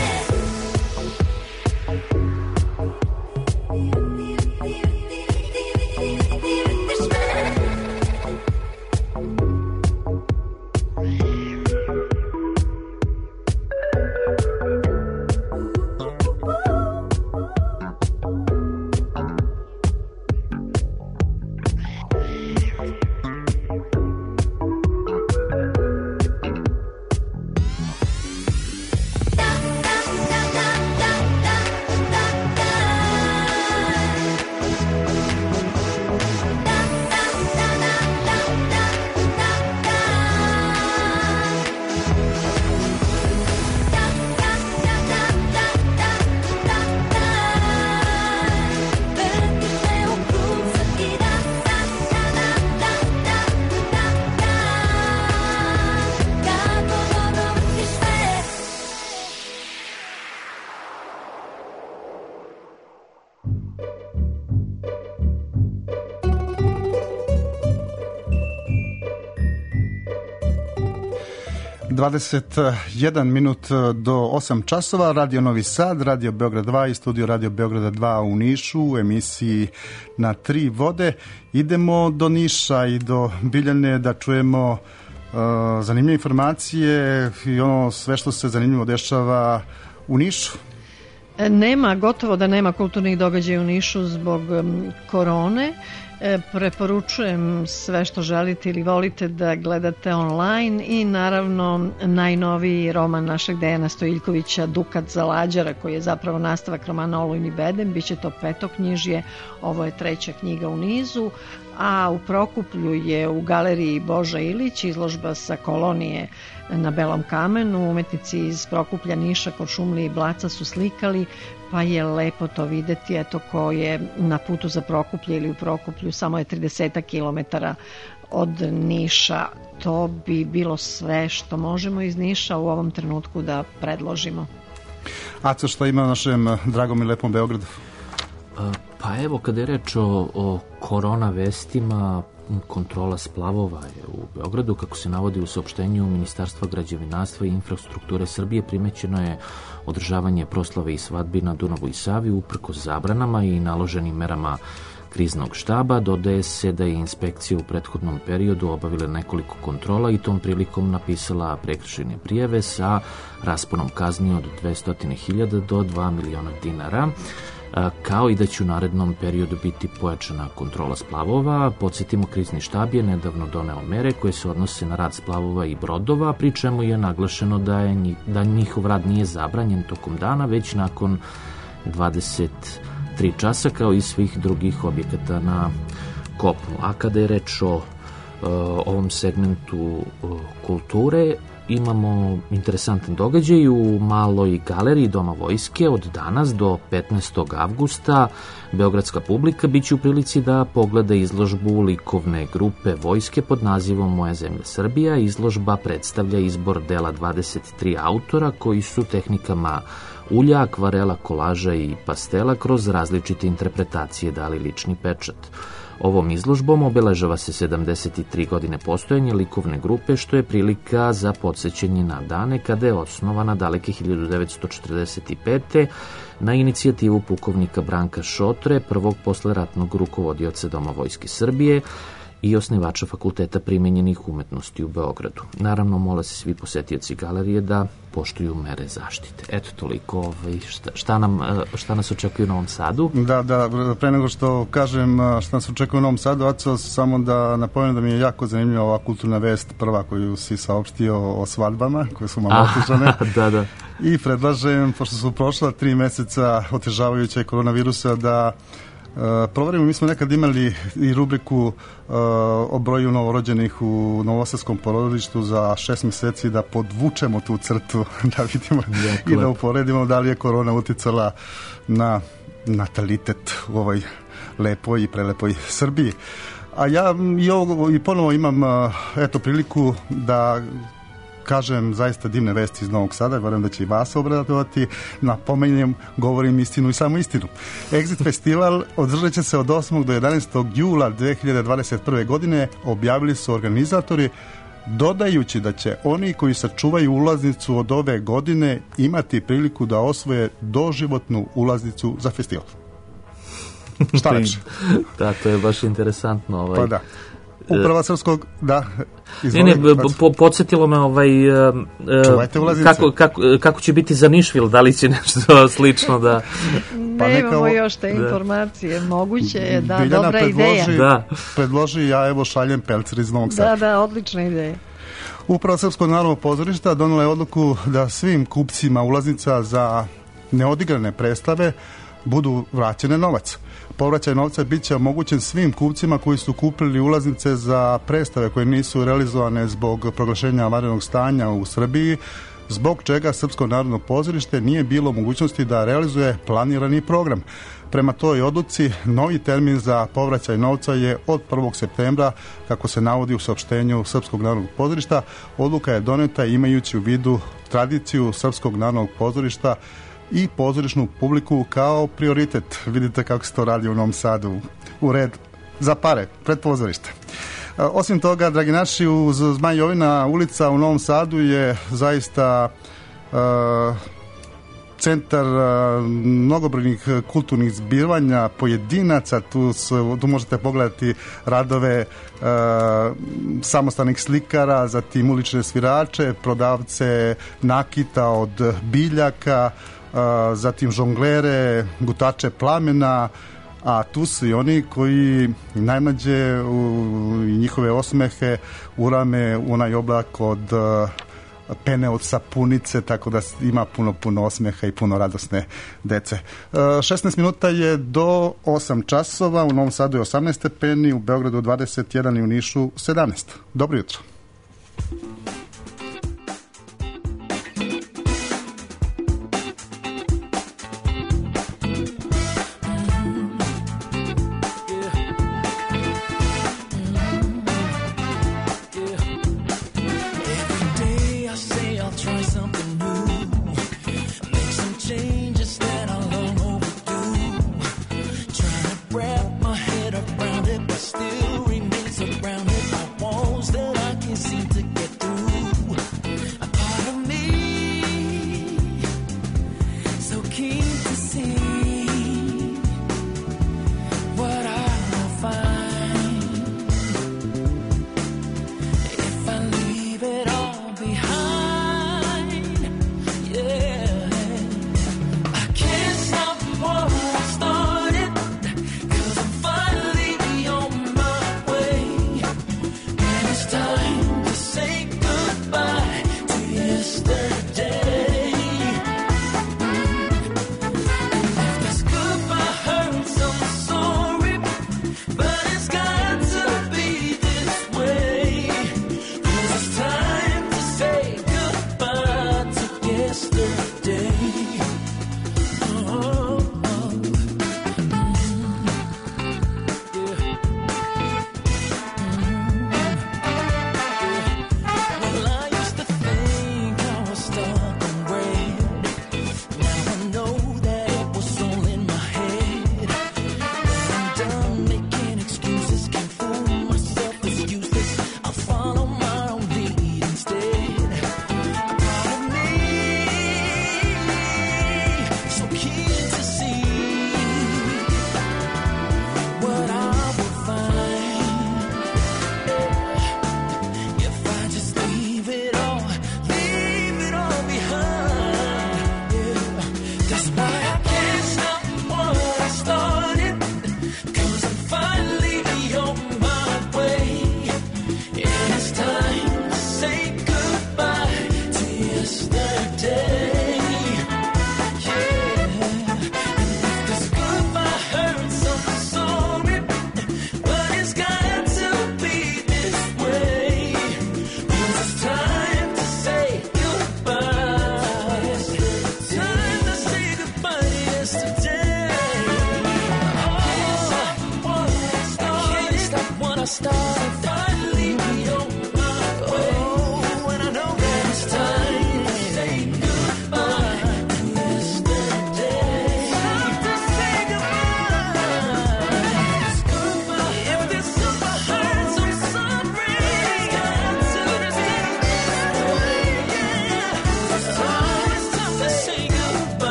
dvadeset jedan minut do osam časova, Radio Novi Sad, Radio Beograd dva i studio Radio Beograda dva u Nišu u emisiji Na Tri vode. Idemo do Niša i do Biljane da čujemo uh, zanimljive informacije i ono sve što se zanimljivo dešava u Nišu. Nema, gotovo da nema kulturnih događaja u Nišu zbog korone. Preporučujem sve što želite ili volite da gledate online i naravno najnoviji roman našeg Dejana Stojiljkovića Dukat za lađara, koji je zapravo nastavak romana Olujni bedem. Biće to petoknjižje, ovo je treća knjiga u nizu, a u Prokuplju je u galeriji Boža Ilić izložba sa kolonije na belom kamenu. Umetnici iz Prokuplja, Niša, Kuršumlije i Blaca su slikali, pa je lepo to videti. Eto, ko je na putu za Prokuplje ili u Prokuplju, samo je trideset kilometara od Niša. To bi bilo sve što možemo iz Niša u ovom trenutku da predložimo. Aco, šta ima na našem dragom i lepom Beogradu? Pa evo, kada je reč o, o korona vestima, kontrola splavova je u Beogradu. Kako se navodi u saopštenju Ministarstva građevinarstva i infrastrukture Srbije, primećeno je održavanje proslave i svadbi na Dunavu i Savi uprkos zabranama i naloženim merama kriznog štaba. Dodaje se da je inspekcija u prethodnom periodu obavila nekoliko kontrola i tom prilikom napisala prekršajne prijave sa rasponom kazni od dvesta hiljada do dva miliona dinara, kao i da će u narednom periodu biti pojačana kontrola splavova. Podsjetimo, krizni štab je nedavno doneo mere koje se odnose na rad splavova i brodova, pri čemu je naglašeno da, je, da njihov rad nije zabranjen tokom dana, već nakon dvadeset tri časa, kao i svih drugih objekata na kopnu. A kada je reč o uh, ovom segmentu uh, kulture, imamo interesantan događaj u maloj galeriji Doma vojske. Od danas do petnaestog avgusta beogradska publika biće u prilici da pogleda izložbu likovne grupe vojske pod nazivom Moja zemlja Srbija. Izložba predstavlja izbor dela dvadeset tri autora koji su tehnikama ulja, akvarela, kolaža i pastela kroz različite interpretacije dali lični pečat. Ovom izložbom obeležava se sedamdeset tri godine postojanja likovne grupe, što je prilika za podsjećanje na dane kada je osnovana daleke hiljadu devetsto četrdeset pete. na inicijativu pukovnika Branka Šotre, prvog posleratnog rukovodioca Doma vojske Srbije i osnivača Fakulteta primenjenih umetnosti u Beogradu. Naravno, mole se svi posetioci galerije da poštuju mere zaštite. Eto, toliko ovaj, šta, šta, nam, šta nas očekuje u Novom Sadu. Da, da, pre nego što kažem šta nas očekuje u Novom Sadu, Aco, samo da napomenem da mi je jako zanimljiva ova kulturna vest, prva koju si saopštio o svadbama, koje su malo otežane. Da, da. I predlažem, pošto su prošla tri meseca otežavajuća koronavirusa, da Uh, proverimo, mi smo nekad imali i rubriku uh, o broju novorođenih u novosadskom porodilištu za šest meseci, da podvučemo tu crtu, da vidimo i da uporedimo da li je korona uticala na natalitet u ovoj lepoj i prelepoj Srbiji. A ja i, ovo, i ponovo imam uh, eto priliku da kažem zaista divne vesti iz Novog Sada, verujem da će i vas obradovati. Napomenjem, govorim istinu i samo istinu. Exit festival održat će se od osmog do jedanaestog jula dve hiljade dvadeset prve. godine, objavili su organizatori, dodajući da će oni koji sačuvaju ulaznicu od ove godine imati priliku da osvoje doživotnu ulaznicu za festival. Šta lepše? Da, to je baš interesantno. Ovaj. Pa da. Uprava Srpskog, da, izvoli. Ne, ne, po, podsjetilo me ovaj, uh, kako, kako, kako će biti za Nišvil, da li će nešto slično da... Pa ne imamo još te informacije, moguće je, da, Biljana dobra predloži, ideja. Da. Predloži, ja evo šaljem pelcer iz Novog Sada. Da, da, odlična ideja. Uprava Srpskog narodnog pozorišta donela je odluku da svim kupcima ulaznica za neodigrane predstave budu vraćene novac. Povraćaj novca bit će omogućen svim kupcima koji su kupili ulaznice za predstave koje nisu realizovane zbog proglašenja vanrednog stanja u Srbiji, zbog čega Srpsko narodno pozorište nije bilo mogućnosti da realizuje planirani program. Prema toj odluci, novi termin za povraćaj novca je od prvog septembra, kako se navodi u saopštenju Srpskog narodnog pozorišta. Odluka je doneta imajući u vidu tradiciju Srpskog narodnog pozorišta i pozorišnu publiku kao prioritet. Vidite kako se to radi u Novom Sadu, u red za pare, pred pozorište. Osim toga, dragi naši, uz Zmaj Jovina ulica u Novom Sadu je zaista uh, centar uh, mnogobrojnih kulturnih zbivanja, pojedinaca. Tu, su, tu možete pogledati radove uh, samostalnih slikara, zatim ulične svirače, prodavce nakita od biljaka, zatim žonglere, gutače plamena, a tu su i oni koji najmlađe u, i njihove osmehe urame onaj oblak od pene od sapunice, tako da ima puno, puno osmeha i puno radosne dece. šesnaest minuta je do osam časova, u Novom Sadu je osamnaest stepeni, u Beogradu dvadeset jedan i u Nišu sedamnaest. Dobro jutro. Wrap my head around it, but still remain surrounded by walls that I can't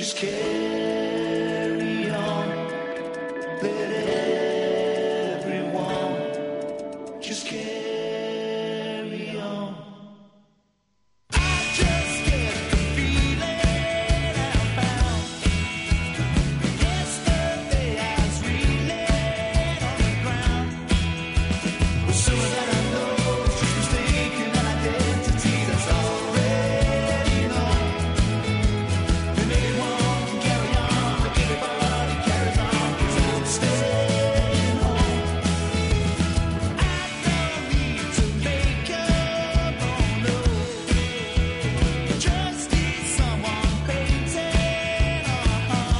Just carry on. Let everyone just carry on. I just get the feeling I found yesterday. I was reeling on the ground. With someone that I know is just mistaken an identity that's already known. And anyone can carry on, like everybody carries on. 'Cause I'm staying home. I don't need to make up, oh no. Just need someone painting, uh-huh.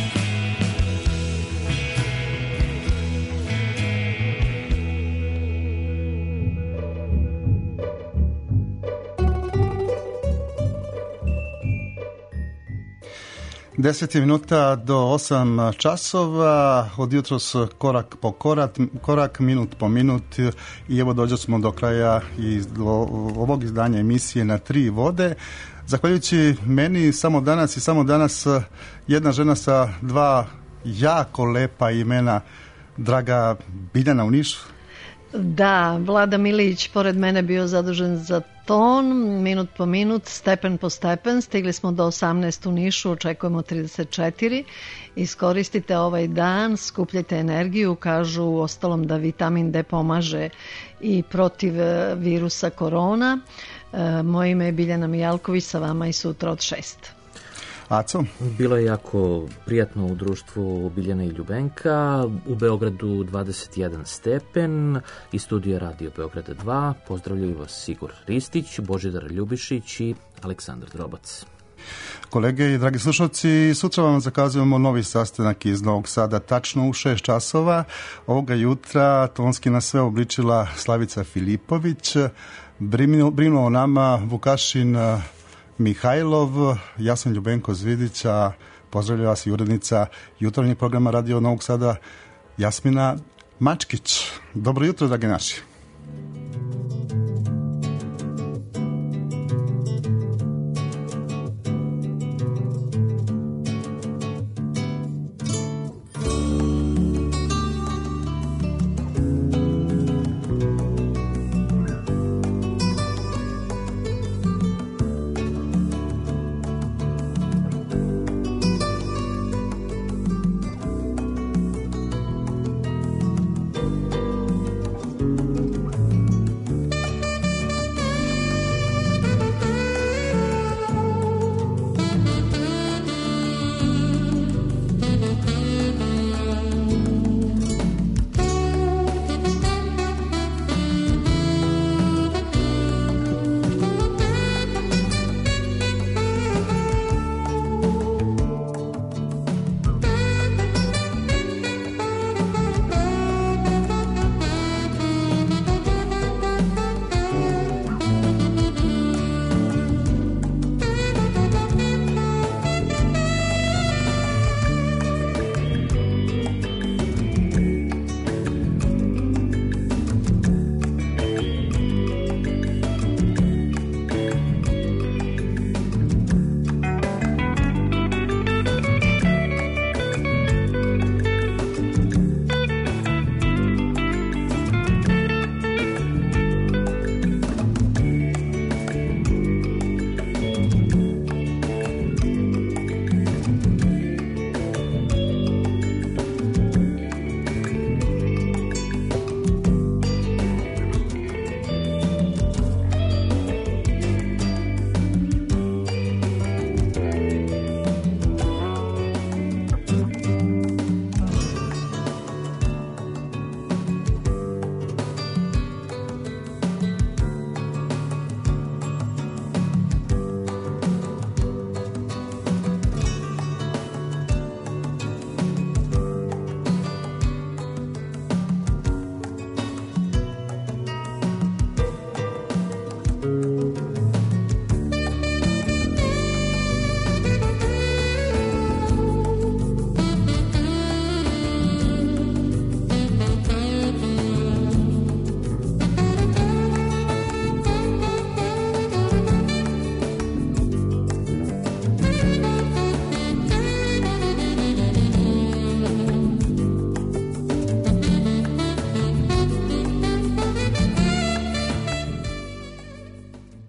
Deset je minuta do osam časova, od jutros korak po korak, korak, minut po minut i evo dođe smo do kraja iz, do ovog izdanja emisije Na tri vode. Zahvaljujući meni samo danas i samo danas jedna žena sa dva jako lepa imena, draga Biljana u Nišu. Da, Vlada Milić pored mene bio zadužen za ton, minut po minut, stepen po stepen, stigli smo do osamnaest u Nišu, očekujemo trideset četiri. Iskoristite ovaj dan, skupljajte energiju, kažu u ostalom da vitamin D pomaže i protiv e, virusa korona. E, moje ime je Biljana Mijalković, sa vama i sutra od šest. Aco? Bilo je jako prijatno u društvu Biljana i Ljubenka. U Beogradu dvadeset jedan stepen i studija Radio Beograda dva. Pozdravljaju vas Igor Ristić, Božidar Ljubišić i Aleksandar Drobac. Kolege i dragi slušalci, sutra vam zakazujemo novi sastanak iz Novog Sada tačno u šest časova. Ovoga jutra tonski nas sve obličila Slavica Filipović, brinuo o nama Vukašin Mihajlov, ja sam Ljubenko Zvidić, a pozdravlja vas i urednica jutarnjeg programa Radio Novog Sada Jasmina Mačkić. Dobro jutro, dragi naši.